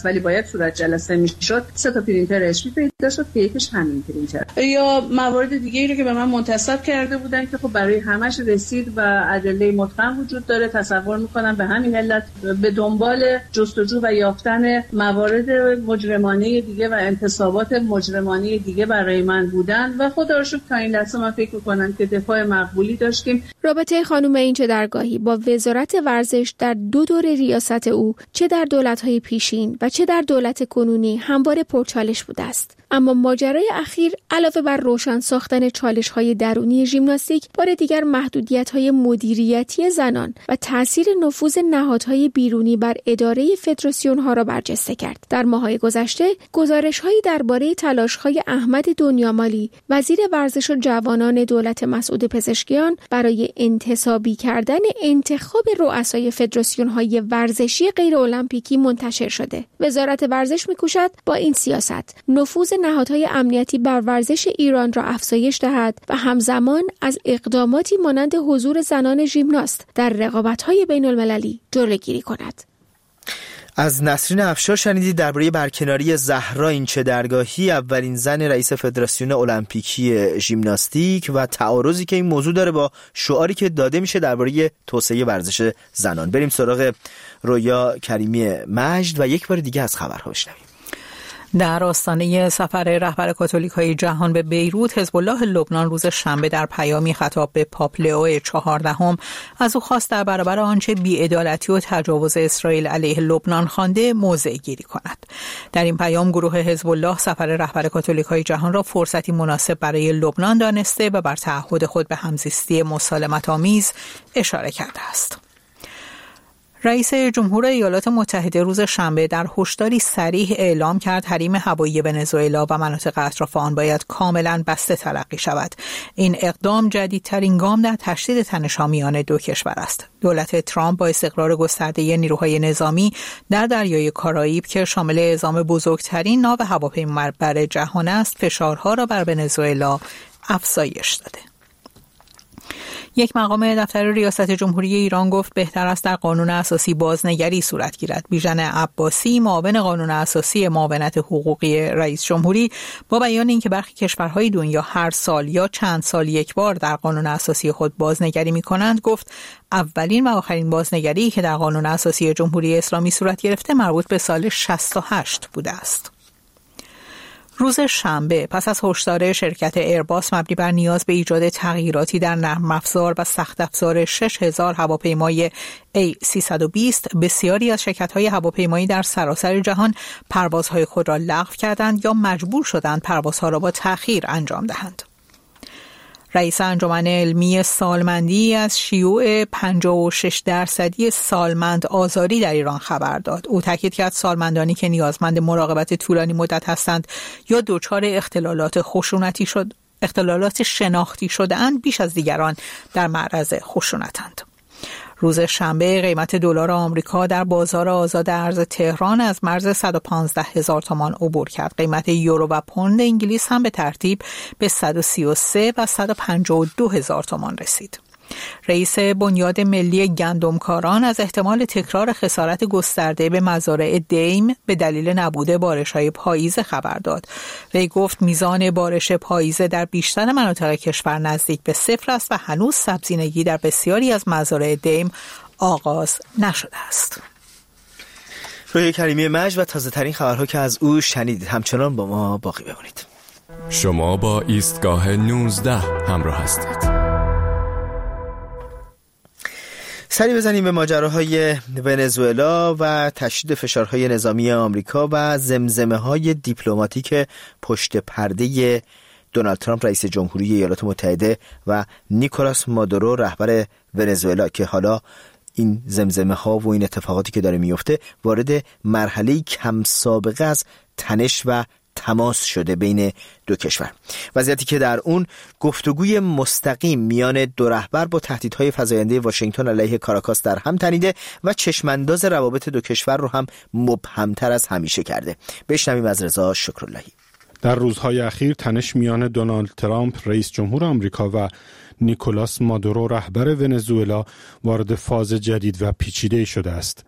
O: باید صورت جلسه میشد 3 تا پرینتر HP پیدا شد که یکیش همین پرینتر. یا موارد دیگه ای رو که به من منتسب کرده بودن که خب برای همش رسید و ادله متقن وجود داره. تصور میکنم به همین علت به دنبال جستجو و یافتن موارد مجرمانه دیگه و انتصابات مجرمانه دیگه برای من بودن و خدا رو شکر تا این لحظه من فکر میکنم که دفاع مقبولی داشتیم.
M: رابطه خانم این چه درگاهی با وزارت ورزش در 2 دور ریاست او چه در دولت‌های پیشین و چه در دولت کنونی همواره پرچالش بوده است. اما ماجرای اخیر علاوه بر روشن ساختن چالش‌های درونی ژیمناستیک، بار دیگر محدودیت‌های مدیریتی زنان و تأثیر نفوذ نهادهای بیرونی بر اداره فدراسیون‌ها را برجسته کرد. در ماه‌های گذشته گزارش‌هایی درباره تلاش‌های احمد دنیامالی، وزیر ورزش و جوانان دولت مسعود پزشکیان، برای انتصابی کردن انتخاب رؤسای فدراسیون‌های ورزشی غیر المپیکی منتشر شده. وزارت ورزش می‌کوشد با این سیاست نفوذ نهادهای امنیتی بر ورزش ایران را افزایش دهد و همزمان از اقداماتی مانند حضور زنان ژیمناست در رقابت‌های بین‌المللی جلوگیری کند.
B: از نسرین افشار شنیدید درباره برکناری زهرا این چه درگاهی، اولین زن رئیس فدراسیون المپیکی ژیمناستیک و تعارضی که این موضوع داره با شعاری که داده میشه درباره توسعه ورزش زنان. بریم سراغ رویا کریمی مجد و یک بار دیگه از خبرها بشنویم.
C: در آستانه سفر رهبر کاتولیک‌های جهان به بیروت، حزب الله لبنان روز شنبه در پیامی خطاب به پاپ لئو 14 از او خواست در برابر آنچه بی‌عدالتی و تجاوز اسرائیل علیه لبنان خوانده موضع گیری کند. در این پیام گروه حزب الله سفر رهبر کاتولیک‌های جهان را فرصتی مناسب برای لبنان دانسته و بر تعهد خود به همزیستی مسالمت‌آمیز اشاره کرده است. رئیس جمهور ایالات متحده روز شنبه در هشداری صریح اعلام کرد حریم هوایی ونزوئلا و مناطق اطراف آن باید کاملا بسته تلقی شود. این اقدام جدیدترین گام در تشدید تنش‌ها میان دو کشور است. دولت ترامپ با استقرار گسترده نیروهای نظامی در دریای کارائیب که شامل اعزام بزرگترین ناو هواپیمابر جهان است، فشارها را بر ونزوئلا افزایش داده. یک مقام دفتر ریاست جمهوری ایران گفت بهتر است در قانون اساسی بازنگری صورت گیرد. بیژن عباسی، معاون قانون اساسی معاونت حقوقی رئیس جمهوری، با بیان اینکه برخی کشورهای دنیا هر سال یا چند سال یک بار در قانون اساسی خود بازنگری می‌کنند، گفت اولین و آخرین بازنگری که در قانون اساسی جمهوری اسلامی صورت گرفته مربوط به سال 68 بوده است. روز شنبه پس از هشدار شرکت ایرباس مبنی بر نیاز به ایجاد تغییراتی در نرم افزار و سخت افزار 6000 هواپیمای A320، بسیاری از شرکت‌های هواپیمایی در سراسر جهان پروازهای خود را لغو کردند یا مجبور شدند پروازها را با تأخیر انجام دهند. رئیس انجمن علمی سالمندی از شیوع 56% سالمند آزاری در ایران خبر داد. او تاکید کرد سالمندانی که نیازمند مراقبت طولانی مدت هستند یا دچار اختلالات شناختی شده‌اند بیش از دیگران در معرض خشونتند. روز شنبه قیمت دلار آمریکا در بازار آزاد ارز تهران از مرز 115,000 تومان عبور کرد. قیمت یورو و پوند انگلیس هم به ترتیب به 133 و 152,000 تومان رسید. رئیس بنیاد ملی گندمکاران از احتمال تکرار خسارت گسترده به مزارع دیم به دلیل نبود بارش‌های پاییزه خبر داد. وی گفت میزان بارش پاییزه در بیشتر مناطق کشور نزدیک به صفر است و هنوز سبزینگی در بسیاری از مزارع دیم آغاز نشده است.
B: روی کریمی مجد و تازه ترین خبرها که از او شنیدید، همچنان با ما باقی بمانید.
A: شما با ایستگاه 19 همراه هستید.
B: سری بزنیم به ماجراهای ونزوئلا و تشدید فشارهای نظامی آمریکا و زمزمه‌های دیپلماتیک پشت پرده دونالد ترامپ رئیس جمهوری ایالات متحده و نیکولاس مادورو رهبر ونزوئلا که حالا این زمزمه‌ها و این اتفاقاتی که داره میفته وارد مرحله کم سابقه از تنش و تماس شده بین دو کشور. وضعیتی که در اون گفتگوی مستقیم میان دو رهبر با تهدیدهای فزاینده واشنگتن علیه کاراکاس در هم تنیده و چشمانداز روابط دو کشور رو هم مبهمتر از همیشه کرده. بشنویم از رضا شکراللهی.
P: در روزهای اخیر تنش میان دونالد ترامپ رئیس جمهور آمریکا و نیکولاس مادورو رهبر ونزوئلا وارد فاز جدید و پیچیده شده است.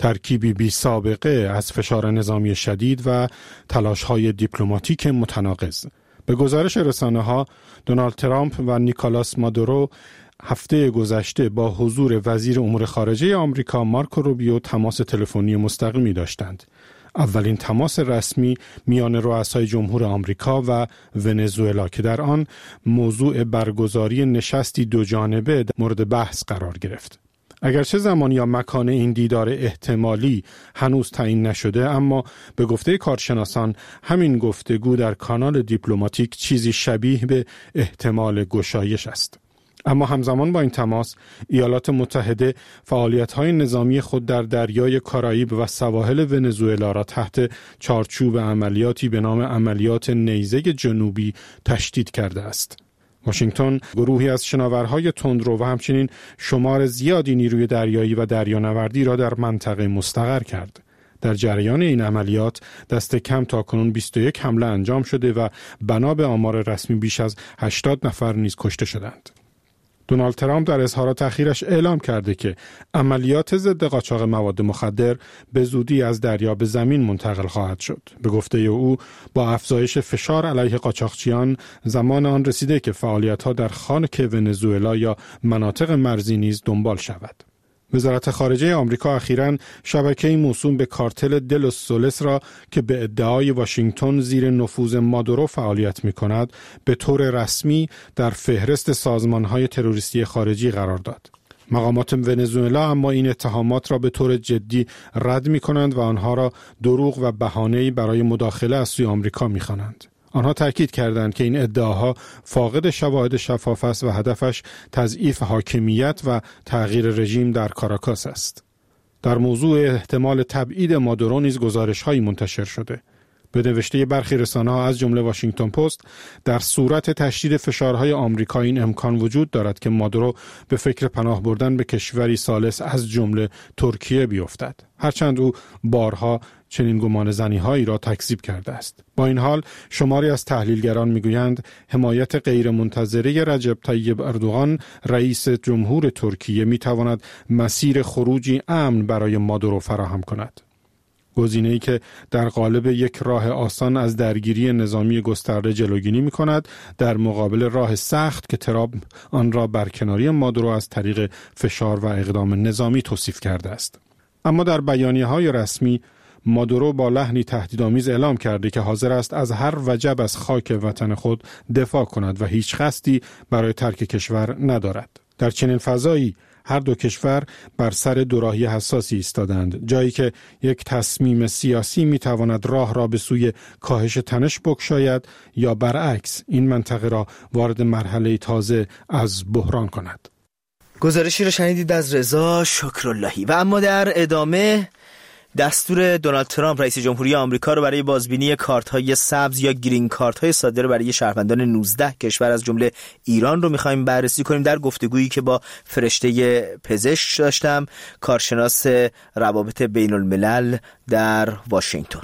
P: ترکیبی بی سابقه از فشار نظامی شدید و تلاش‌های دیپلماتیک متناقض. به گزارش رسانه‌ها، دونالد ترامپ و نیکولاس مادورو هفته گذشته با حضور وزیر امور خارجه آمریکا مارکو روبیو تماس تلفنی مستقیمی داشتند. اولین تماس رسمی میان رؤسای جمهور آمریکا و ونزوئلا که در آن موضوع برگزاری نشستی دوجانبه مورد بحث قرار گرفت. اگرچه زمان یا مکان این دیدار احتمالی هنوز تعیین نشده، اما به گفته کارشناسان همین گفتگو در کانال دیپلماتیک چیزی شبیه به احتمال گشایش است. اما همزمان با این تماس، ایالات متحده فعالیت‌های نظامی خود در دریای کارائیب و سواحل ونزوئلا را تحت چارچوب عملیاتی به نام عملیات نیزه جنوبی تشدید کرده است. واشنگتن گروهی از شناورهای تندرو و همچنین شمار زیادی نیروی دریایی و دریانوردی را در منطقه مستقر کرد. در جریان این عملیات دست کم تاکنون 21 حمله انجام شده و بنا به آمار رسمی بیش از 80 نفر نیز کشته شدند. دونالد ترامپ در اظهارات اخیرش اعلام کرده که عملیات ضد قاچاق مواد مخدر به زودی از دریا به زمین منتقل خواهد شد. به گفته او با افزایش فشار علیه قاچاقچیان زمان آن رسیده که فعالیت‌ها در خانک ونزوئلا یا مناطق مرزی نیز دنبال شود. وزارت خارجه آمریکا اخیراً شبکه‌ای موسوم به کارتل دلوس سولس را که به ادعای واشنگتن زیر نفوذ مادورو فعالیت می‌کند به طور رسمی در فهرست سازمان‌های تروریستی خارجی قرار داد. مقامات ونزوئلا اما این اتهامات را به طور جدی رد می‌کنند و آنها را دروغ و بهانه‌ای برای مداخله از سوی آمریکا می‌خوانند. آنها تاکید کردند که این ادعاها فاقد شواهد شفاف است و هدفش تضعیف حاکمیت و تغییر رژیم در کاراکاس است. در موضوع احتمال تبعید مادورو نیز گزارش‌هایی منتشر شده. به نوشته برخی رسانه‌ها از جمله واشنگتن پست، در صورت تشدید فشارهای آمریکا این امکان وجود دارد که مادورو به فکر پناه بردن به کشوری ثالث از جمله ترکیه بیفتد، هرچند او بارها چنین گمانه‌زنی‌هایی را تکذیب کرده است. با این حال شماری از تحلیلگران می‌گویند حمایت غیرمنتظره رجب طیب اردوغان رئیس جمهور ترکیه می‌تواند مسیر خروجی امن برای مادورو فراهم کند. گزینه‌ای که در قالب یک راه آسان از درگیری نظامی گسترده جلوگیری می‌کند، در مقابل راه سخت که ترامپ آن را برکناری مادورو از طریق فشار و اقدام نظامی توصیف کرده است. اما در بیانیه‌های رسمی مادورو با لحنی تهدیدآمیز اعلام کرده که حاضر است از هر وجب از خاک وطن خود دفاع کند و هیچ قصدی برای ترک کشور ندارد. در چنین فضایی هر دو کشور بر سر دوراهی حساسی ایستادند، جایی که یک تصمیم سیاسی میتواند راه را به سوی کاهش تنش بگشاید یا برعکس این منطقه را وارد مرحله تازه از بحران کند.
B: گزارشی را شنیدید از رضا شکراللهی. و اما در ادامه دستور دونالد ترامپ رئیس جمهوری آمریکا رو برای بازبینی کارت‌های سبز یا گرین کارت‌های صادر برای شهروندان 19 کشور از جمله ایران رو می‌خوایم بررسی کنیم. در گفتگویی که با فرشته پزشک داشتم، کارشناس روابط بین‌الملل در واشنگتن.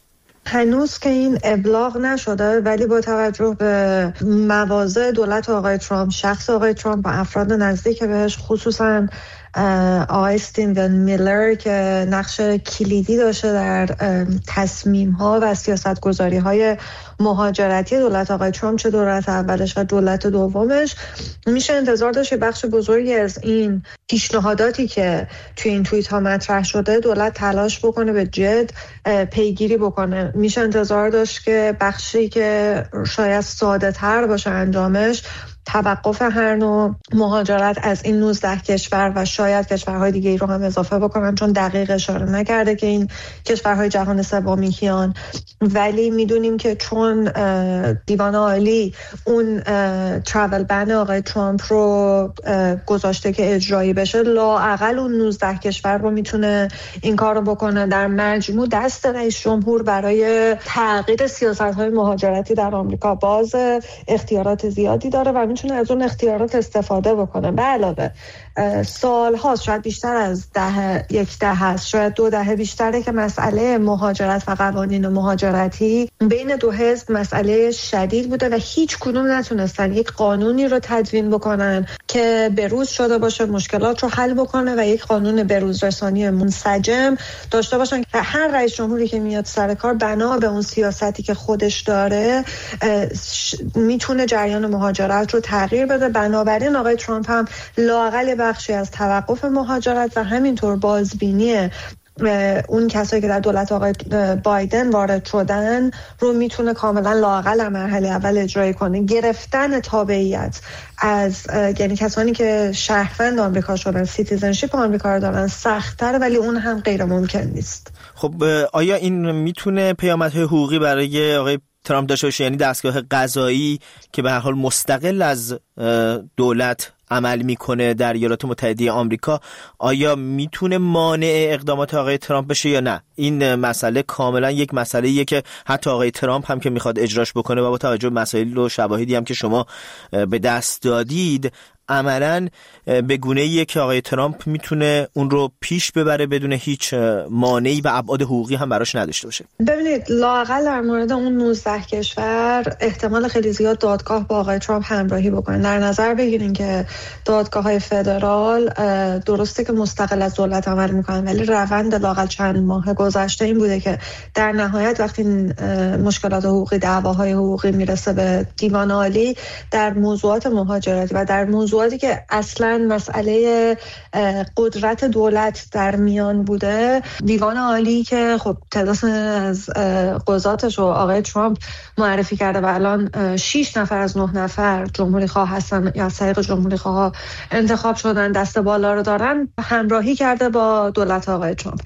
Q: هنوز که این ابلاغ نشده، ولی با توجه به مواضع دولت آقای ترامپ، شخص آقای ترامپ و افراد نزدیک بهش، خصوصاً آقای استیون میلر که نقش کلیدی داشته در تصمیم‌ها و سیاست‌گذاری‌های مهاجرتی دولت آقای ترامپ، چه دولت اولش و دولت دومش، میشه انتظار داشت که بخش بزرگی از این پیشنهاداتی که توی این توییت ها مطرح شده دولت تلاش بکنه به جد پیگیری بکنه. میشه انتظار داشت که بخشی که شاید ساده تر باشه انجامش، توقف هر نوع مهاجرت از این 19 کشور و شاید کشورهای دیگه ای رو هم اضافه بکنن، چون دقیق اشاره نکرده که این کشورهای جهان سومی کیان. ولی میدونیم که چون دیوان عالی اون ترافل بن آقای ترامپ رو گذاشته که اجرایی بشه، لااقل اون 19 کشور رو میتونه این کار رو بکنه. در مجموع دست رئیس جمهور برای تغییر سیاست‌های مهاجرتی در آمریکا باز اختیارات زیادی داره و میتونه از اون اختیارات استفاده بکنه. به علاوه سال‌هاست، شاید بیشتر از یک دهه هست، شاید 2 دهه بیشتره که مسئله مهاجرت و قوانین مهاجرتی بین دو حزب مسئله شدید بوده و هیچ کدوم نتونستن یک قانونی رو تدوین بکنن که بروز شده باشه، مشکلات رو حل بکنه و یک قانون بروز رسانی منسجم داشته باشن که هر رئیس جمهوری که میاد سر کار بنا به اون سیاستی که خودش داره میتونه جریان مهاجرت رو تغییر بده. بنابراین آقای ترامپ هم لااقل بخشی از توقف مهاجرت و همینطور بازبینی اون کسایی که در دولت آقای بایدن وارد شدن رو میتونه کاملا لااقل مرحله اول اجرایی کنه. گرفتن تابعیت از یعنی کسانی که شهروند آمریکا شدن، سیتیزنشیپ آمریکا رو دارن، سخت‌تره، ولی اون هم غیر ممکن نیست.
B: خب آیا این میتونه پیامدهای حقوقی برای آقای ترامپ داشته باشه؟ یعنی دستگاه قضایی که به هر حال مستقل از دولت عمل میکنه در ایالات متحده آمریکا، آیا میتونه مانع اقدامات آقای ترامپ بشه یا نه؟ این مسئله کاملا یک مسئله‌ایه که حتی آقای ترامپ هم که میخواد اجراش بکنه و با توجه به مسائل و شواهدی هم که شما به دست دادید، عملاً به گونه‌ایه که آقای ترامپ میتونه اون رو پیش ببره بدون هیچ مانعی و ابعاد حقوقی هم براش نداشته باشه.
Q: ببینید لااقل در مورد اون 19 کشور احتمال خیلی زیاد دادگاه با آقای ترامپ همراهی بکنه. در نظر بگیرین که دادگاه‌های فدرال درسته که مستقل از دولت عمل میکنن، ولی روند لااقل چند ماه گذشته این بوده که در نهایت وقتی مشکلات حقوقی، دعواهای حقوقی میرسه به دیوان عالی در موضوعات مهاجرتی و در موضوعاتی که اصلا مسئله قدرت دولت در میان بوده، دیوان عالی که خب تعداد از قضاتش رو آقای ترامپ معرفی کرده و الان 6 نفر از 9 نفر جمهوری خواه هستن یا از طریق جمهوری خواه انتخاب شدن، دست بالا رو دارن، همراهی کرده با دولت آقای ترامپ.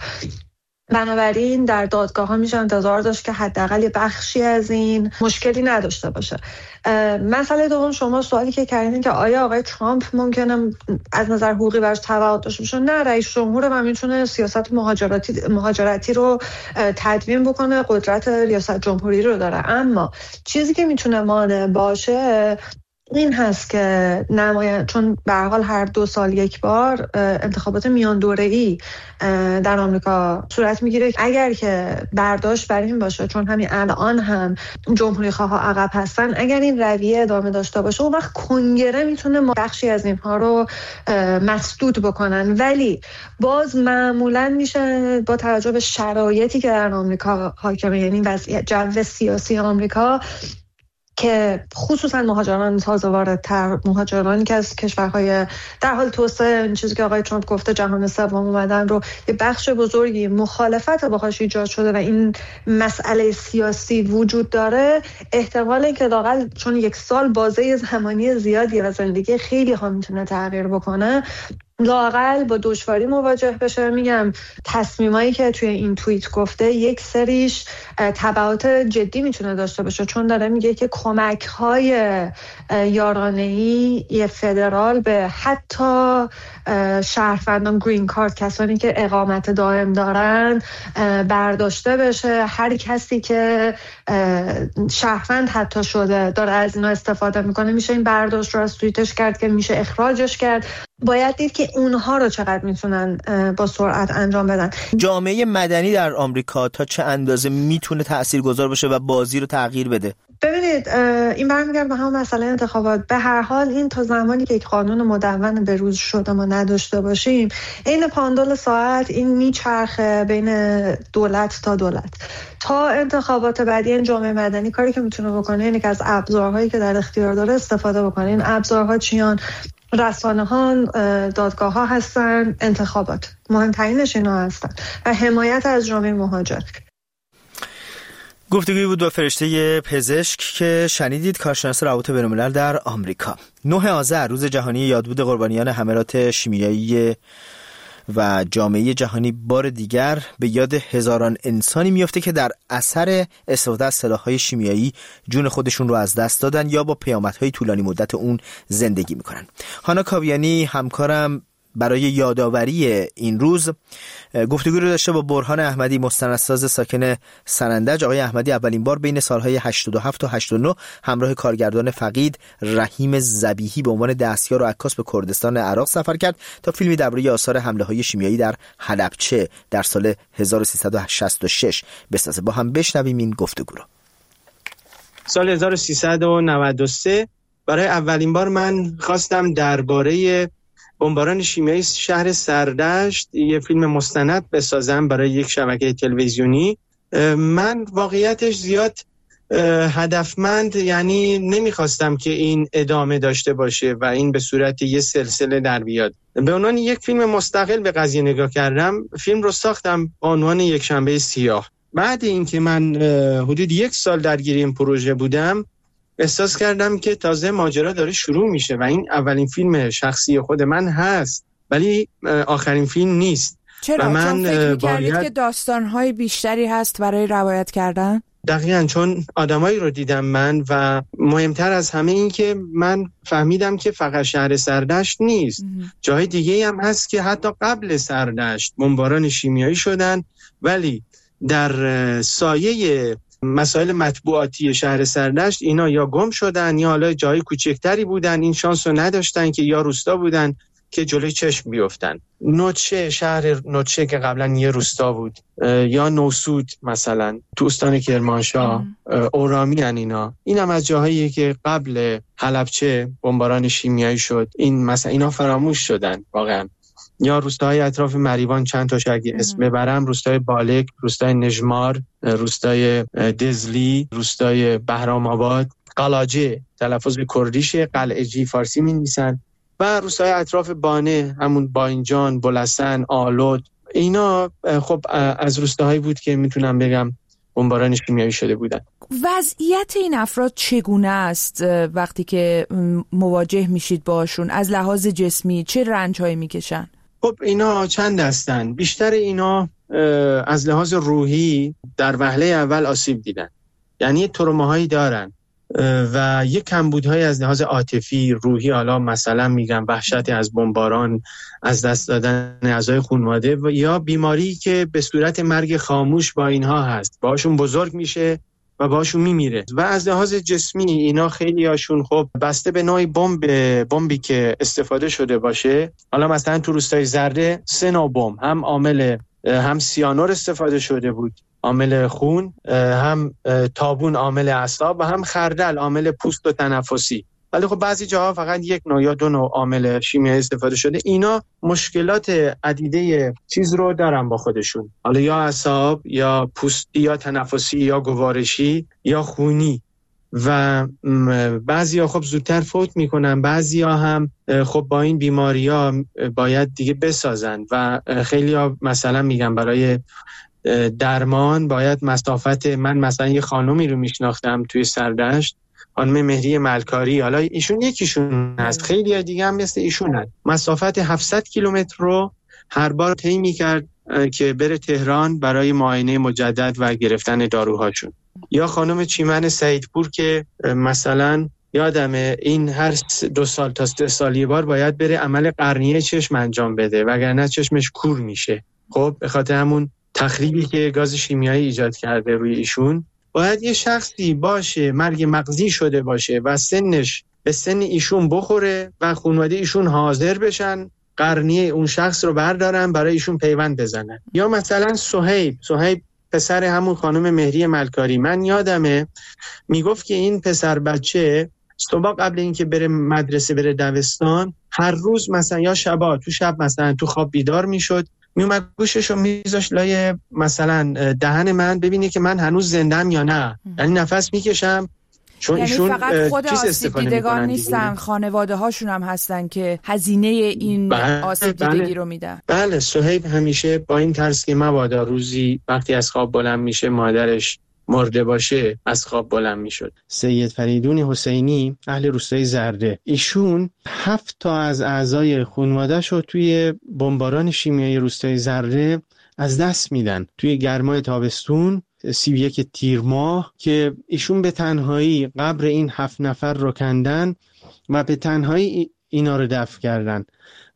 Q: بنابراین در دادگاه ها میشه انتظار داشت که حداقل بخشی از این مشکلی نداشته باشه. مسئله دوم، شما سوالی که کردین که آیا آقای ترامپ ممکنه از نظر حقوقی براش تبعات داشته باشه؟ نه، رئیس جمهور و میتونه سیاست مهاجرتی رو تدوین بکنه، قدرت ریاست جمهوری رو داره. اما چیزی که میتونه مانع باشه این هست که چون به هر حال هر 2 سال یک بار انتخابات میان دوره‌ای در آمریکا صورت میگیره. اگر که برداشت بر این باشه، چون همین الان هم جمهوری خواه ها عقب هستن، اگر این رویه ادامه داشته باشه اون وقت کنگره میتونه بخشی از اینها رو مسدود بکنن. ولی باز معمولا میشه با توجه به شرایطی که در آمریکا حاکمه، یعنی وضعیت جو سیاسی آمریکا که خصوصا مهاجران تازه واردتر، مهاجرانی که از کشورهای در حال توسعه، این چیزی که آقای ترامپ گفته جهان سوم اومدن رو، یه بخش بزرگی مخالفت باهاش ایجاد شده و این مسئله سیاسی وجود داره. احتمال اینکه لااقل چون 1 سال بازه زمانی زیادی و زندگی خیلی ها میتونه تغییر بکنه، لااقل با دشواری مواجه بشه. میگم تصمیمایی که توی این توییت گفته یک سریش تبعات جدی میتونه داشته باشه، چون داره میگه که کمک‌های یارانه‌ای فدرال به حتی شهروندان گرین کارت، کسانی که اقامت دائم دارن، برداشته بشه. هر کسی که شهروند حتی شده داره از اینا استفاده میکنه، میشه این برداشت رو از توییتش کرد که میشه اخراجش کرد. باید دید که اونها رو چقدر میتونن با سرعت انجام بدن.
B: جامعه مدنی در آمریکا تا چه اندازه میتونه تاثیرگذار باشه و بازی رو تغییر بده؟
Q: ببینید، این برمیگرده به همون مسئله انتخابات. به هر حال این تا زمانی که یک قانون مدون به روز شده ما نداشته باشیم، این پاندول ساعت این میچرخه بین دولت تا دولت تا انتخابات بعدی. این جامعه مدنی کاری که میتونه بکنه اینه که از ابزارهایی که در اختیار داره استفاده بکنه. این ابزارها چیان؟ رسانه ها، دادگاه ها هستن، انتخابات مهمترینش اینا هستن و حمایت از جامعه مهاجر.
B: گفتگویی بود با فرشته پزشک که شنیدید، کارشناس روابط بین‌الملل در آمریکا. 9 آذر روز جهانی یادبود قربانیان حملات شیمیایی و جامعه جهانی بار دیگر به یاد هزاران انسانی میفته که در اثر استفاده از سلاح‌های شیمیایی جون خودشون رو از دست دادن یا با پیامدهای طولانی مدت اون زندگی میکنن. هانا کاویانی همکارم برای یادآوری این روز گفتگو رو داشته با برهان احمدی، مستندساز ساکن سنندج. آقای احمدی اولین بار بین سالهای 87 تا 89 همراه کارگردان فقید رحیم ذبیحی به عنوان دستیار و عکاس به کردستان عراق سفر کرد تا فیلمی درباره آثار حمله‌های شیمیایی در حلبچه در سال 1366 بسازه. با هم بشنویم این گفتگو رو.
R: سال 1393 برای اولین بار من خواستم درباره بمباران شیمیایی شهر سردشت یه فیلم مستند بسازم برای یک شبکه تلویزیونی. من واقعیتش زیاد هدفمند یعنی نمیخواستم که این ادامه داشته باشه و این به صورت یه سلسله در بیاد. به عنوان یک فیلم مستقل به قضیه نگاه کردم. فیلم رو ساختم به عنوان یک شنبه سیاه. بعد اینکه من حدود 1 سال درگیر این پروژه بودم احساس کردم که تازه ماجرا داره شروع میشه و این اولین فیلم شخصی خود من هست ولی آخرین فیلم نیست.
S: چرا؟
R: و من
S: چون فکر می‌کردید که داستان‌های بیشتری هست برای روایت کردن؟
R: دقیقاً، چون آدمایی رو دیدم من و مهمتر از همه این که من فهمیدم که فقط شهر سردشت نیست، جای دیگه هم هست که حتی قبل سردشت بمباران شیمیایی شدن ولی در سایه مسائل مطبوعاتی شهر سردشت اینا یا گم شدن یا حالا جای کوچکتری بودن، این شانس رو نداشتن که یا روستا بودن که جلوی چشم بیفتن. نوچه، شهر نوچه که قبلا یه روستا بود، یا نوسود مثلا تو استان کرمانشاه، اورامی اینا هم از جاهاییه که قبل حلبچه بمباران شیمیایی شد. این مثلا اینا فراموش شدن واقعا. یا روستاهای اطراف مریوان چند تاش اگه اسم ببرم، روستای بالک، روستای نجمار، روستای دزلی، روستای بهرام آباد، قلاجه تلفظ به کردیشه، قلعجی فارسی می‌نویسن، و روستای اطراف بانه همون باینجان، بلسن، آلود، اینا خب از روستاهایی بود که میتونم بگم بمباران شیمیایی شده بودن.
S: وضعیت این افراد چگونه است وقتی که مواجه میشید باشون؟ از لحاظ جسمی چه رنج‌هایی میکشن؟
R: خب اینا چند هستن. بیشتر اینا از لحاظ روحی در وهله اول آسیب دیدن، یعنی تروماهایی دارن و یک کمبودهای از لحاظ عاطفی، روحی، حالا مثلا میگم وحشت از بمباران، از دست دادن اعضای خانواده و یا بیماری که به صورت مرگ خاموش با اینها هست، باشون بزرگ میشه و باشون میمیره. و از لحاظ جسمی اینا خیلی هاشون خب بسته به نوع بمبی که استفاده شده باشه، حالا مثلا تو روستای زرده 3 نوع بمب، هم سیانور استفاده شده بود عامل خون، هم تابون عامل اعصاب و هم خردل عامل پوست و تنفسی. ولی خب بعضی جاها فقط 1 نوع یا 2 نوع عامل شیمیایی استفاده شده. اینا مشکلات عدیده چیز رو دارن با خودشون، حالا یا اعصاب یا پوستی یا تنفسی یا گوارشی یا خونی، و بعضیا خب زودتر فوت میکنن، بعضیا هم خب با این بیماریا باید دیگه بسازن و خیلی ها مثلا میگم برای درمان باید مسافت، من مثلا یه خانومی رو میشناختم توی سردشت، خانم مهری ملکاری، حالا ایشون یکیشون هست، خیلی ها دیگه هم مثل ایشون هست، مسافت 700 کیلومتر رو هر بار طی میکرد که بره تهران برای معاینه مجدد و گرفتن داروهاشون. یا خانم چیمن سعیدپور که مثلا یادمه این هر 2 سال تا 3 سال یه بار باید بره عمل قرنیه چشم انجام بده وگرنه چشمش کور میشه. خب به خاطر همون تخریبی که گاز شیمیایی ایجاد کرده روی ایشون، باید یه شخصی باشه مرگ مغزی شده باشه و سنش به سن ایشون بخوره و خانواده ایشون حاضر بشن قرنیه اون شخص رو بردارن برای ایشون پیوند بزنن. یا مثلا صهیب پسر همون خانم مهری ملکاری، من یادمه میگفت که این پسر بچه صبح قبل اینکه بره مدرسه، بره دبستان، هر روز مثلا یا تو شب مثلا تو خواب بیدار میشد، میومد گوششو میذاشت لای مثلا دهن من ببینه که من هنوز زندم یا نه، یعنی نفس میکشم، چون
S: یعنی
R: ایشون
S: فقط خود
R: آسیب
S: دیدگان نیستن، خانواده هاشون هم هستن که هزینه این آسیب دیدگی رو میدن.
R: بله، صهیب همیشه با این ترس که مبادا روزی وقتی از خواب بلند میشه مادرش مرده باشه از خواب بلند میشد. سید فریدون حسینی اهل روستای زرده، ایشون 7 تا از اعضای خانواده‌اش رو توی بمباران شیمیایی روستای زرده از دست میدن توی گرمای تابستون 31 تیر ماه، که ایشون به تنهایی قبر این 7 نفر رو کندن و به تنهایی اینا رو دفن کردن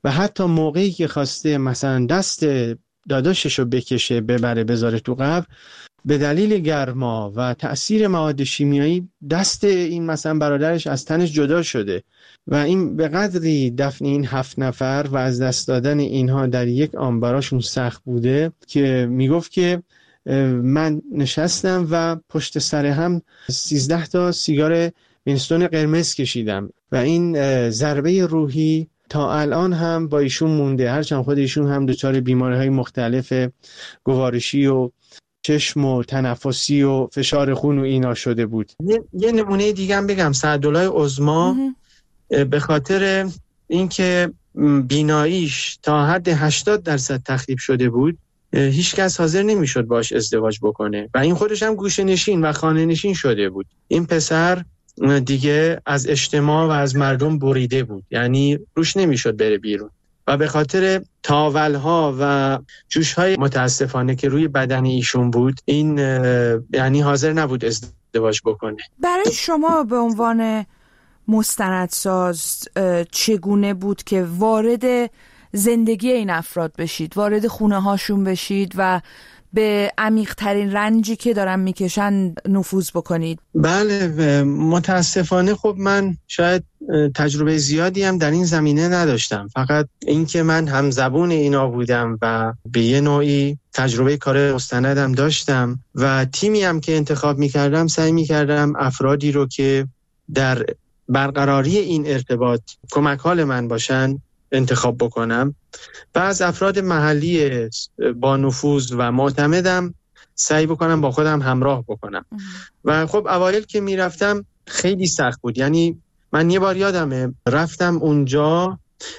R: و حتی موقعی که خواسته مثلا دست داداششو بکشه ببره بذاره تو قبر، به دلیل گرما و تأثیر مواد شیمیایی دست این مثلا برادرش از تنش جدا شده و این به قدری دفن این 7 نفر و از دست دادن اینها در یک آن براشون سخت بوده که میگفت که من نشستم و پشت سر هم 13 تا سیگار وینستون قرمز کشیدم و این ضربه روحی تا الان هم با ایشون مونده، هرچند خود ایشون هم دچار بیماری‌های مختلف گوارشی و چشم و تنفسی و فشار خون و اینا شده بود. یه نمونه دیگه هم بگم، سعدالله عظما به خاطر اینکه بیناییش تا حد 80% تخریب شده بود، هیچ کس حاضر نمیشد باش ازدواج بکنه و این خودش هم گوشه نشین و خانه نشین شده بود. این پسر دیگه از اجتماع و از مردم بریده بود، یعنی روش نمیشد بره بیرون و به خاطر تاولها و جوشهای متاسفانه که روی بدن ایشون بود، این یعنی حاضر نبود ازدواج بکنه.
S: برای شما به عنوان مستندساز چگونه بود که وارد زندگی این افراد بشید، وارد خونه هاشون بشید و به عمیق‌ترین رنجی که دارن میکشن نفوذ بکنید؟
R: بله، متاسفانه خب من شاید تجربه زیادی هم در این زمینه نداشتم، فقط اینکه من همزبون اینا بودم و به یه نوعی تجربه کار مستندم داشتم و تیمی هم که انتخاب میکردم سعی میکردم افرادی رو که در برقراری این ارتباط کمک حال من باشن انتخاب بکنم و از افراد محلی با نفوذ و معتمدم سعی بکنم با خودم همراه بکنم. و خب اوایل که میرفتم خیلی سخت بود، یعنی من یه بار یادمه رفتم اونجا،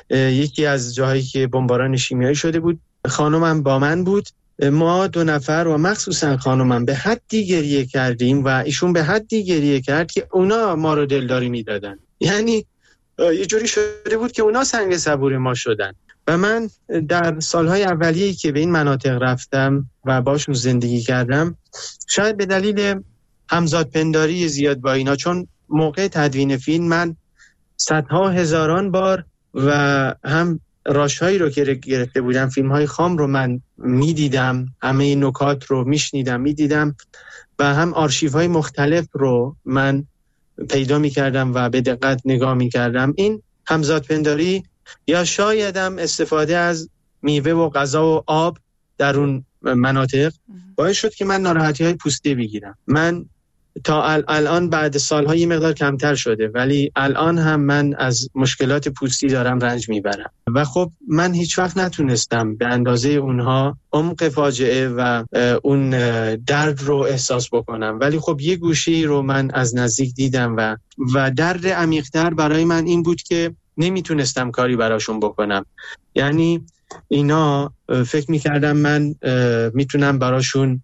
R: یکی از جاهایی که بمباران شیمیایی شده بود، خانمم با من بود، ما 2 نفر و مخصوصا خانمم به حدی گریه کردیم و ایشون به حدی گریه کرد که اونا ما رو دلداری میدادن، یعنی یه جوری شده بود که اونا سنگ صبور ما شدن. و من در سالهای اولیه‌ای که به این مناطق رفتم و باشون زندگی کردم، شاید به دلیل همزادپنداری زیاد با اینا، چون موقع تدوین فیلم من صدها هزاران بار و هم راشهایی رو که گرفته بودم، فیلم‌های خام رو من می‌دیدم، همه نکات رو می‌شنیدم می‌دیدم و هم آرشیوهای مختلف رو من پیدا می‌کردم و به دقت نگاه می‌کردم. این همزادپنداری یا شایدم استفاده از میوه و غذا و آب در اون مناطق باعث شد که من ناراحتی‌های پوستی بگیرم. من تا الان بعد سال‌ها یه مقدار کمتر شده، ولی الان هم من از مشکلات پوستی دارم رنج میبرم و خب من هیچ وقت نتونستم به اندازه اونها عمق فاجعه و اون درد رو احساس بکنم، ولی خب یه گوشی رو من از نزدیک دیدم و درد عمیق‌تر برای من این بود که نمیتونستم کاری براشون بکنم. یعنی اینا فکر میکردم من میتونم براشون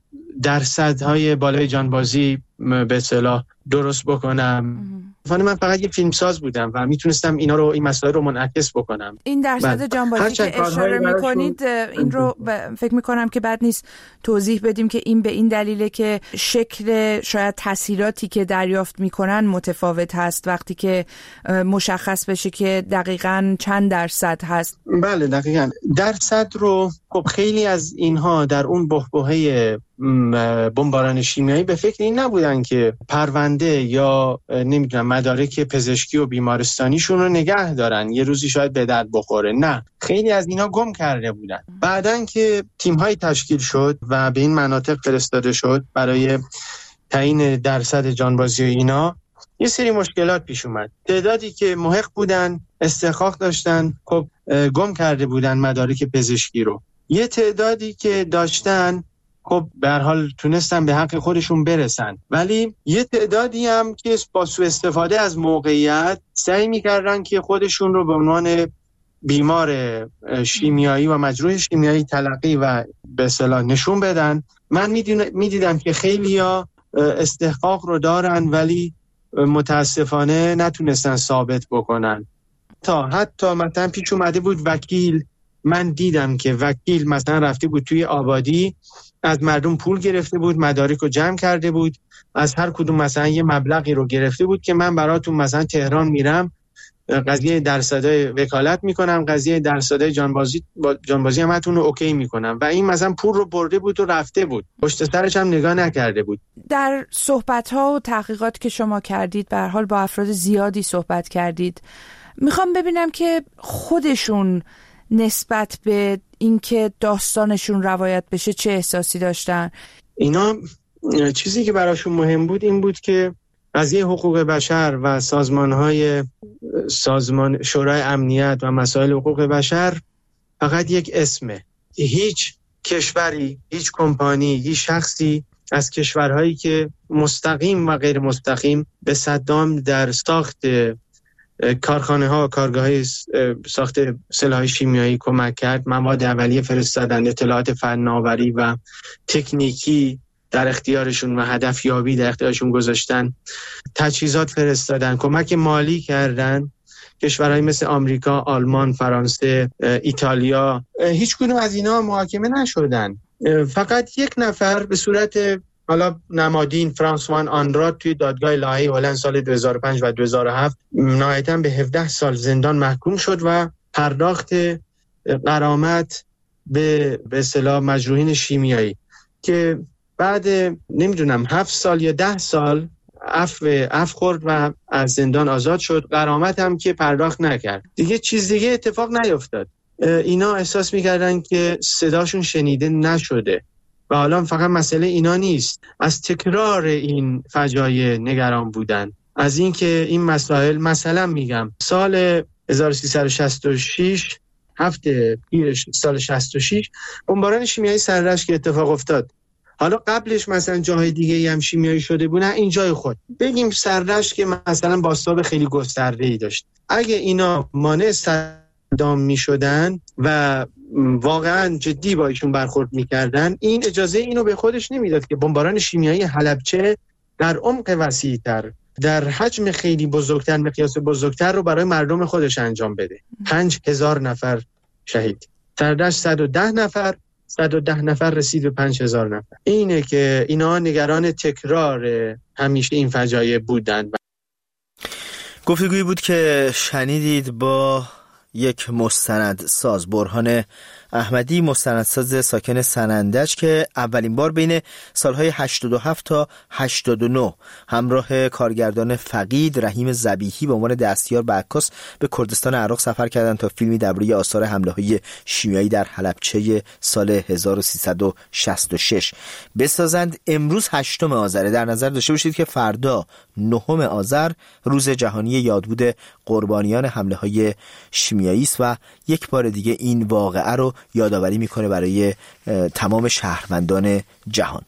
R: درصدهای بالای جانبازی به اصطلاح درست بکنم. من فقط یه فیلمساز بودم و میتونستم اینا رو، این مسائل رو منعکس بکنم.
S: این درصد جانبازی که اشاره میکنید، این رو فکر میکنم که بد نیست توضیح بدیم که این به این دلیله که شکل شاید تاثیراتی که دریافت میکنن متفاوت هست وقتی که مشخص بشه که دقیقاً چند درصد هست.
R: بله دقیقاً درصد رو خب خیلی از اینها در اون بحبوحه بمباران شیمیایی به فکر این نبودن که پرونده یا نمیدونم مدارک پزشکی و بیمارستانیشون رو نگه دارن، یه روزی شاید به درد بخوره. نه، خیلی از اینا گم کرده بودن. بعدن که تیم‌های تشکیل شد و به این مناطق فرستاده شد برای تعیین درصد جانبازی و اینا، یه سری مشکلات پیش اومد. تعدادی که محق بودن، استحقاق داشتن، خب گم کرده بودن مدارک پزشکی رو. یه تعدادی که داشتن خب به هر حال تونستن به حق خودشون برسن، ولی یه تعدادی هم که با سوء استفاده از موقعیت سعی می‌کردن که خودشون رو به عنوان بیمار شیمیایی و مجروح شیمیایی تلقی و به اصطلاح نشون بدن. من می‌دیدم که خیلی‌ها استحقاق رو دارن ولی متاسفانه نتونستن ثابت بکنن. حتی مثلا پیش اومده بود وکیل، من دیدم که وکیل مثلا رفته بود توی آبادی، از مردم پول گرفته بود، مدارک رو جمع کرده بود، از هر کدوم مثلا یه مبلغی رو گرفته بود که من براتون مثلا تهران میرم قضیه درصدای وکالت میکنم، قضیه درصدای جانبازی هم هاتون رو اوکی میکنم و این مثلا پول رو برده بود و رفته بود، پشت سرش هم نگاه نکرده بود.
S: در صحبت‌ها و تحقیقات که شما کردید به هر حال با افراد زیادی صحبت کردید، میخوام ببینم که خودشون نسبت به اینکه داستانشون روایت بشه چه احساسی داشتن.
R: اینا چیزی که براشون مهم بود این بود که قضیه حقوق بشر و سازمان شورای امنیت و مسائل حقوق بشر فقط یک اسمه. هیچ کشوری، هیچ کمپانی، هیچ شخصی از کشورهایی که مستقیم و غیر مستقیم به صدام در ساخت کارخانه ها و کارگاه‌های ساخت سلاح شیمیایی کمک کرد، مواد اولیه فرستادن، اطلاعات فناوری و تکنیکی در اختیارشون و هدف یابی در اختیارشون گذاشتن، تجهیزات فرستادن، کمک مالی کردن. کشورهای مثل آمریکا، آلمان، فرانسه، ایتالیا، هیچ کدوم از اینا محاکمه نشدن. فقط یک نفر به صورت حالا نمادین، فرانسوان آنراد، توی دادگاه لاهی هلند سال 2005 و 2007 نهایتاً به 17 سال زندان محکوم شد و پرداخت غرامت به اصطلاح مجروحین شیمیایی که بعد نمیدونم 7 سال یا 10 سال عفو خورد و از زندان آزاد شد. غرامت هم که پرداخت نکرد. دیگه چیز دیگه اتفاق نیفتاد. اینا احساس میکردن که صداشون شنیده نشده و حالا فقط مسئله اینا نیست، از تکرار این فجایع نگران بودن، از اینکه این مسائل، مثلا میگم سال 1366 هفته پیرش سال 66 بمباران شیمیایی سررشت که اتفاق افتاد، حالا قبلش مثلا جاهای دیگه هم شیمیایی شده بود، نه این جای خود بگیم سررشت که مثلا بازتاب خیلی گسترده‌ای داشت، اگه اینا مانع صدام میشدن و واقعا جدی با ایشون برخورد میکردن، این اجازه اینو به خودش نمیداد که بمباران شیمیایی حلبچه در عمق وسیع‌تر، در حجم خیلی بزرگتر، مقیاس بزرگتر رو برای مردم خودش انجام بده. 5000 نفر شهید، سررشت 110 نفر رسید به 5000 نفر. اینه که اینا نگران تکرار همیشه این فجایع بودن.
B: گفتگویی بود که شنیدید با یک مستندساز، برهان احمدی، مستندساز ساکن سنندج که اولین بار بین سالهای 87 تا 89 همراه کارگردان فقید رحیم ذبیحی به عنوان دستیار به عکاس به کردستان عراق سفر کردند تا فیلمی درباره آثار حمله‌های شیمیایی در حلبچه سال 1366 بسازند. امروز 8 آذر. در نظر داشته باشید که فردا 9 آذر روز جهانی یادبود قربانیان حمله‌های شیمیایی است و یک بار دیگه این واقعه رو یادآوری میکنه برای تمام شهروندان جهان.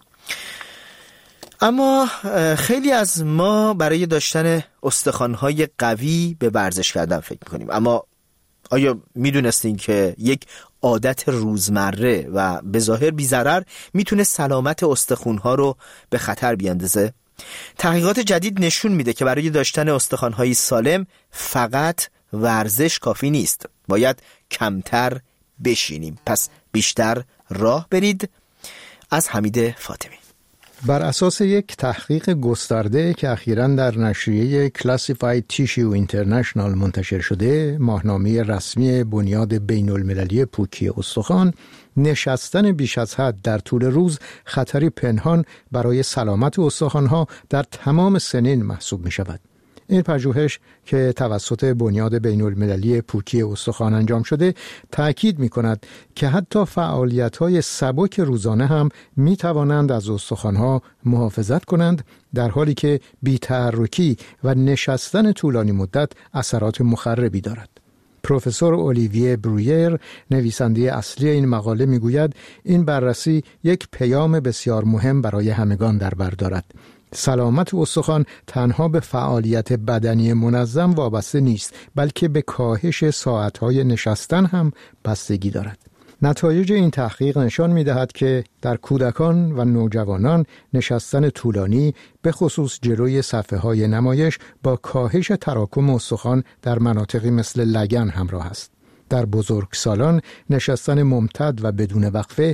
B: اما خیلی از ما برای داشتن استخوان‌های قوی به ورزش کردن فکر میکنیم، اما آیا میدونستین که یک عادت روزمره و به ظاهر بی‌ضرر میتونه سلامت استخوان‌ها رو به خطر بیاندازه؟ تحقیقات جدید نشون میده که برای داشتن استخوان‌های سالم فقط ورزش کافی نیست، باید کمتر بشینیم، پس بیشتر راه برید. از حمید فاطمی.
T: بر اساس یک تحقیق گسترده که اخیراً در نشریه Classified Tissue International منتشر شده، ماهنامه رسمی بنیاد بین المللی پوکی استخوان، نشستن بیش از حد در طول روز خطری پنهان برای سلامت استخوان‌ها در تمام سنین محسوب می شود. این پژوهش که توسط بنیاد بین المللی پوکی استخوان انجام شده تأکید می کند که حتی فعالیت‌های سبک روزانه هم می توانند از استخوان‌ها محافظت کنند، در حالی که بی‌تحرکی و نشستن طولانی مدت اثرات مخربی دارد. پروفسور اولیویه برویر، نویسنده اصلی این مقاله، میگوید این بررسی یک پیام بسیار مهم برای همگان در بر دارد. سلامت استخوان تنها به فعالیت بدنی منظم وابسته نیست، بلکه به کاهش ساعت‌های نشستن هم بستگی دارد. نتایج این تحقیق نشان می‌دهد که در کودکان و نوجوانان نشستن طولانی، به خصوص جلوی صفحه‌های نمایش، با کاهش تراکم استخوان در مناطقی مثل لگن همراه است. در بزرگسالان نشستن ممتد و بدون وقفه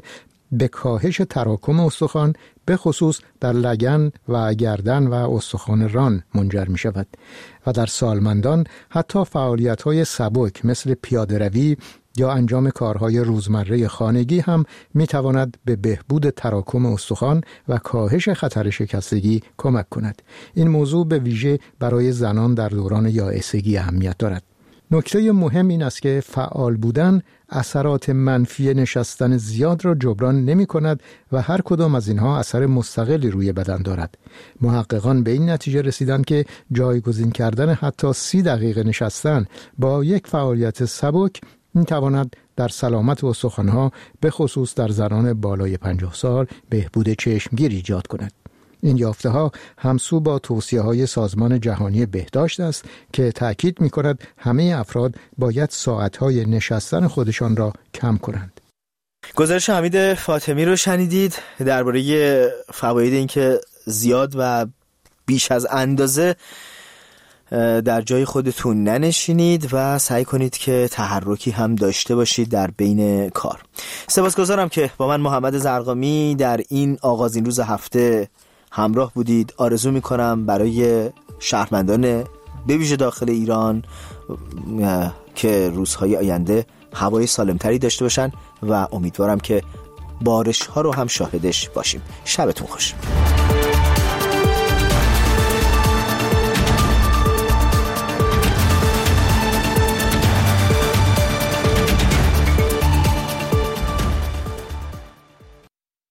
T: به کاهش تراکم استخوان به خصوص در لگن و گردن و استخوان ران منجر می شود و در سالمندان حتی فعالیت‌های سبک مثل پیاده‌روی یا انجام کارهای روزمره خانگی هم می تواند به بهبود تراکم استخوان و کاهش خطر شکستگی کمک کند. این موضوع به ویژه برای زنان در دوران یائسگی اهمیت دارد. نکته مهم این است که فعال بودن اثرات منفی نشستن زیاد را جبران نمی کند و هر کدام از اینها اثر مستقلی روی بدن دارد. محققان به این نتیجه رسیدند که جایگزین کردن حتی 30 دقیقه نشستن با یک فعالیت سبک می تواند در سلامت استخوان‌ها به خصوص در زنان بالای 50 سال بهبود چشمگیر ایجاد کند. این یافته‌ها همسو با توصیه‌های سازمان جهانی بهداشت است که تأکید می‌کند همه افراد باید ساعت‌های نشستن خودشان را کم کنند.
B: گزارش حمید فاطمی رو شنیدید درباره فواید اینکه زیاد و بیش از اندازه در جای خودتون ننشینید و سعی کنید که تحرکی هم داشته باشید در بین کار. سپاسگزارم که با من محمد زرقامی در این آغازین روز هفته همراه بودید. آرزو میکنم برای شهروندان به ویژه داخل ایران که روزهای آینده هوای سالمتری داشته باشن و امیدوارم که بارش ها رو هم شاهدش باشیم. شبتون خوش.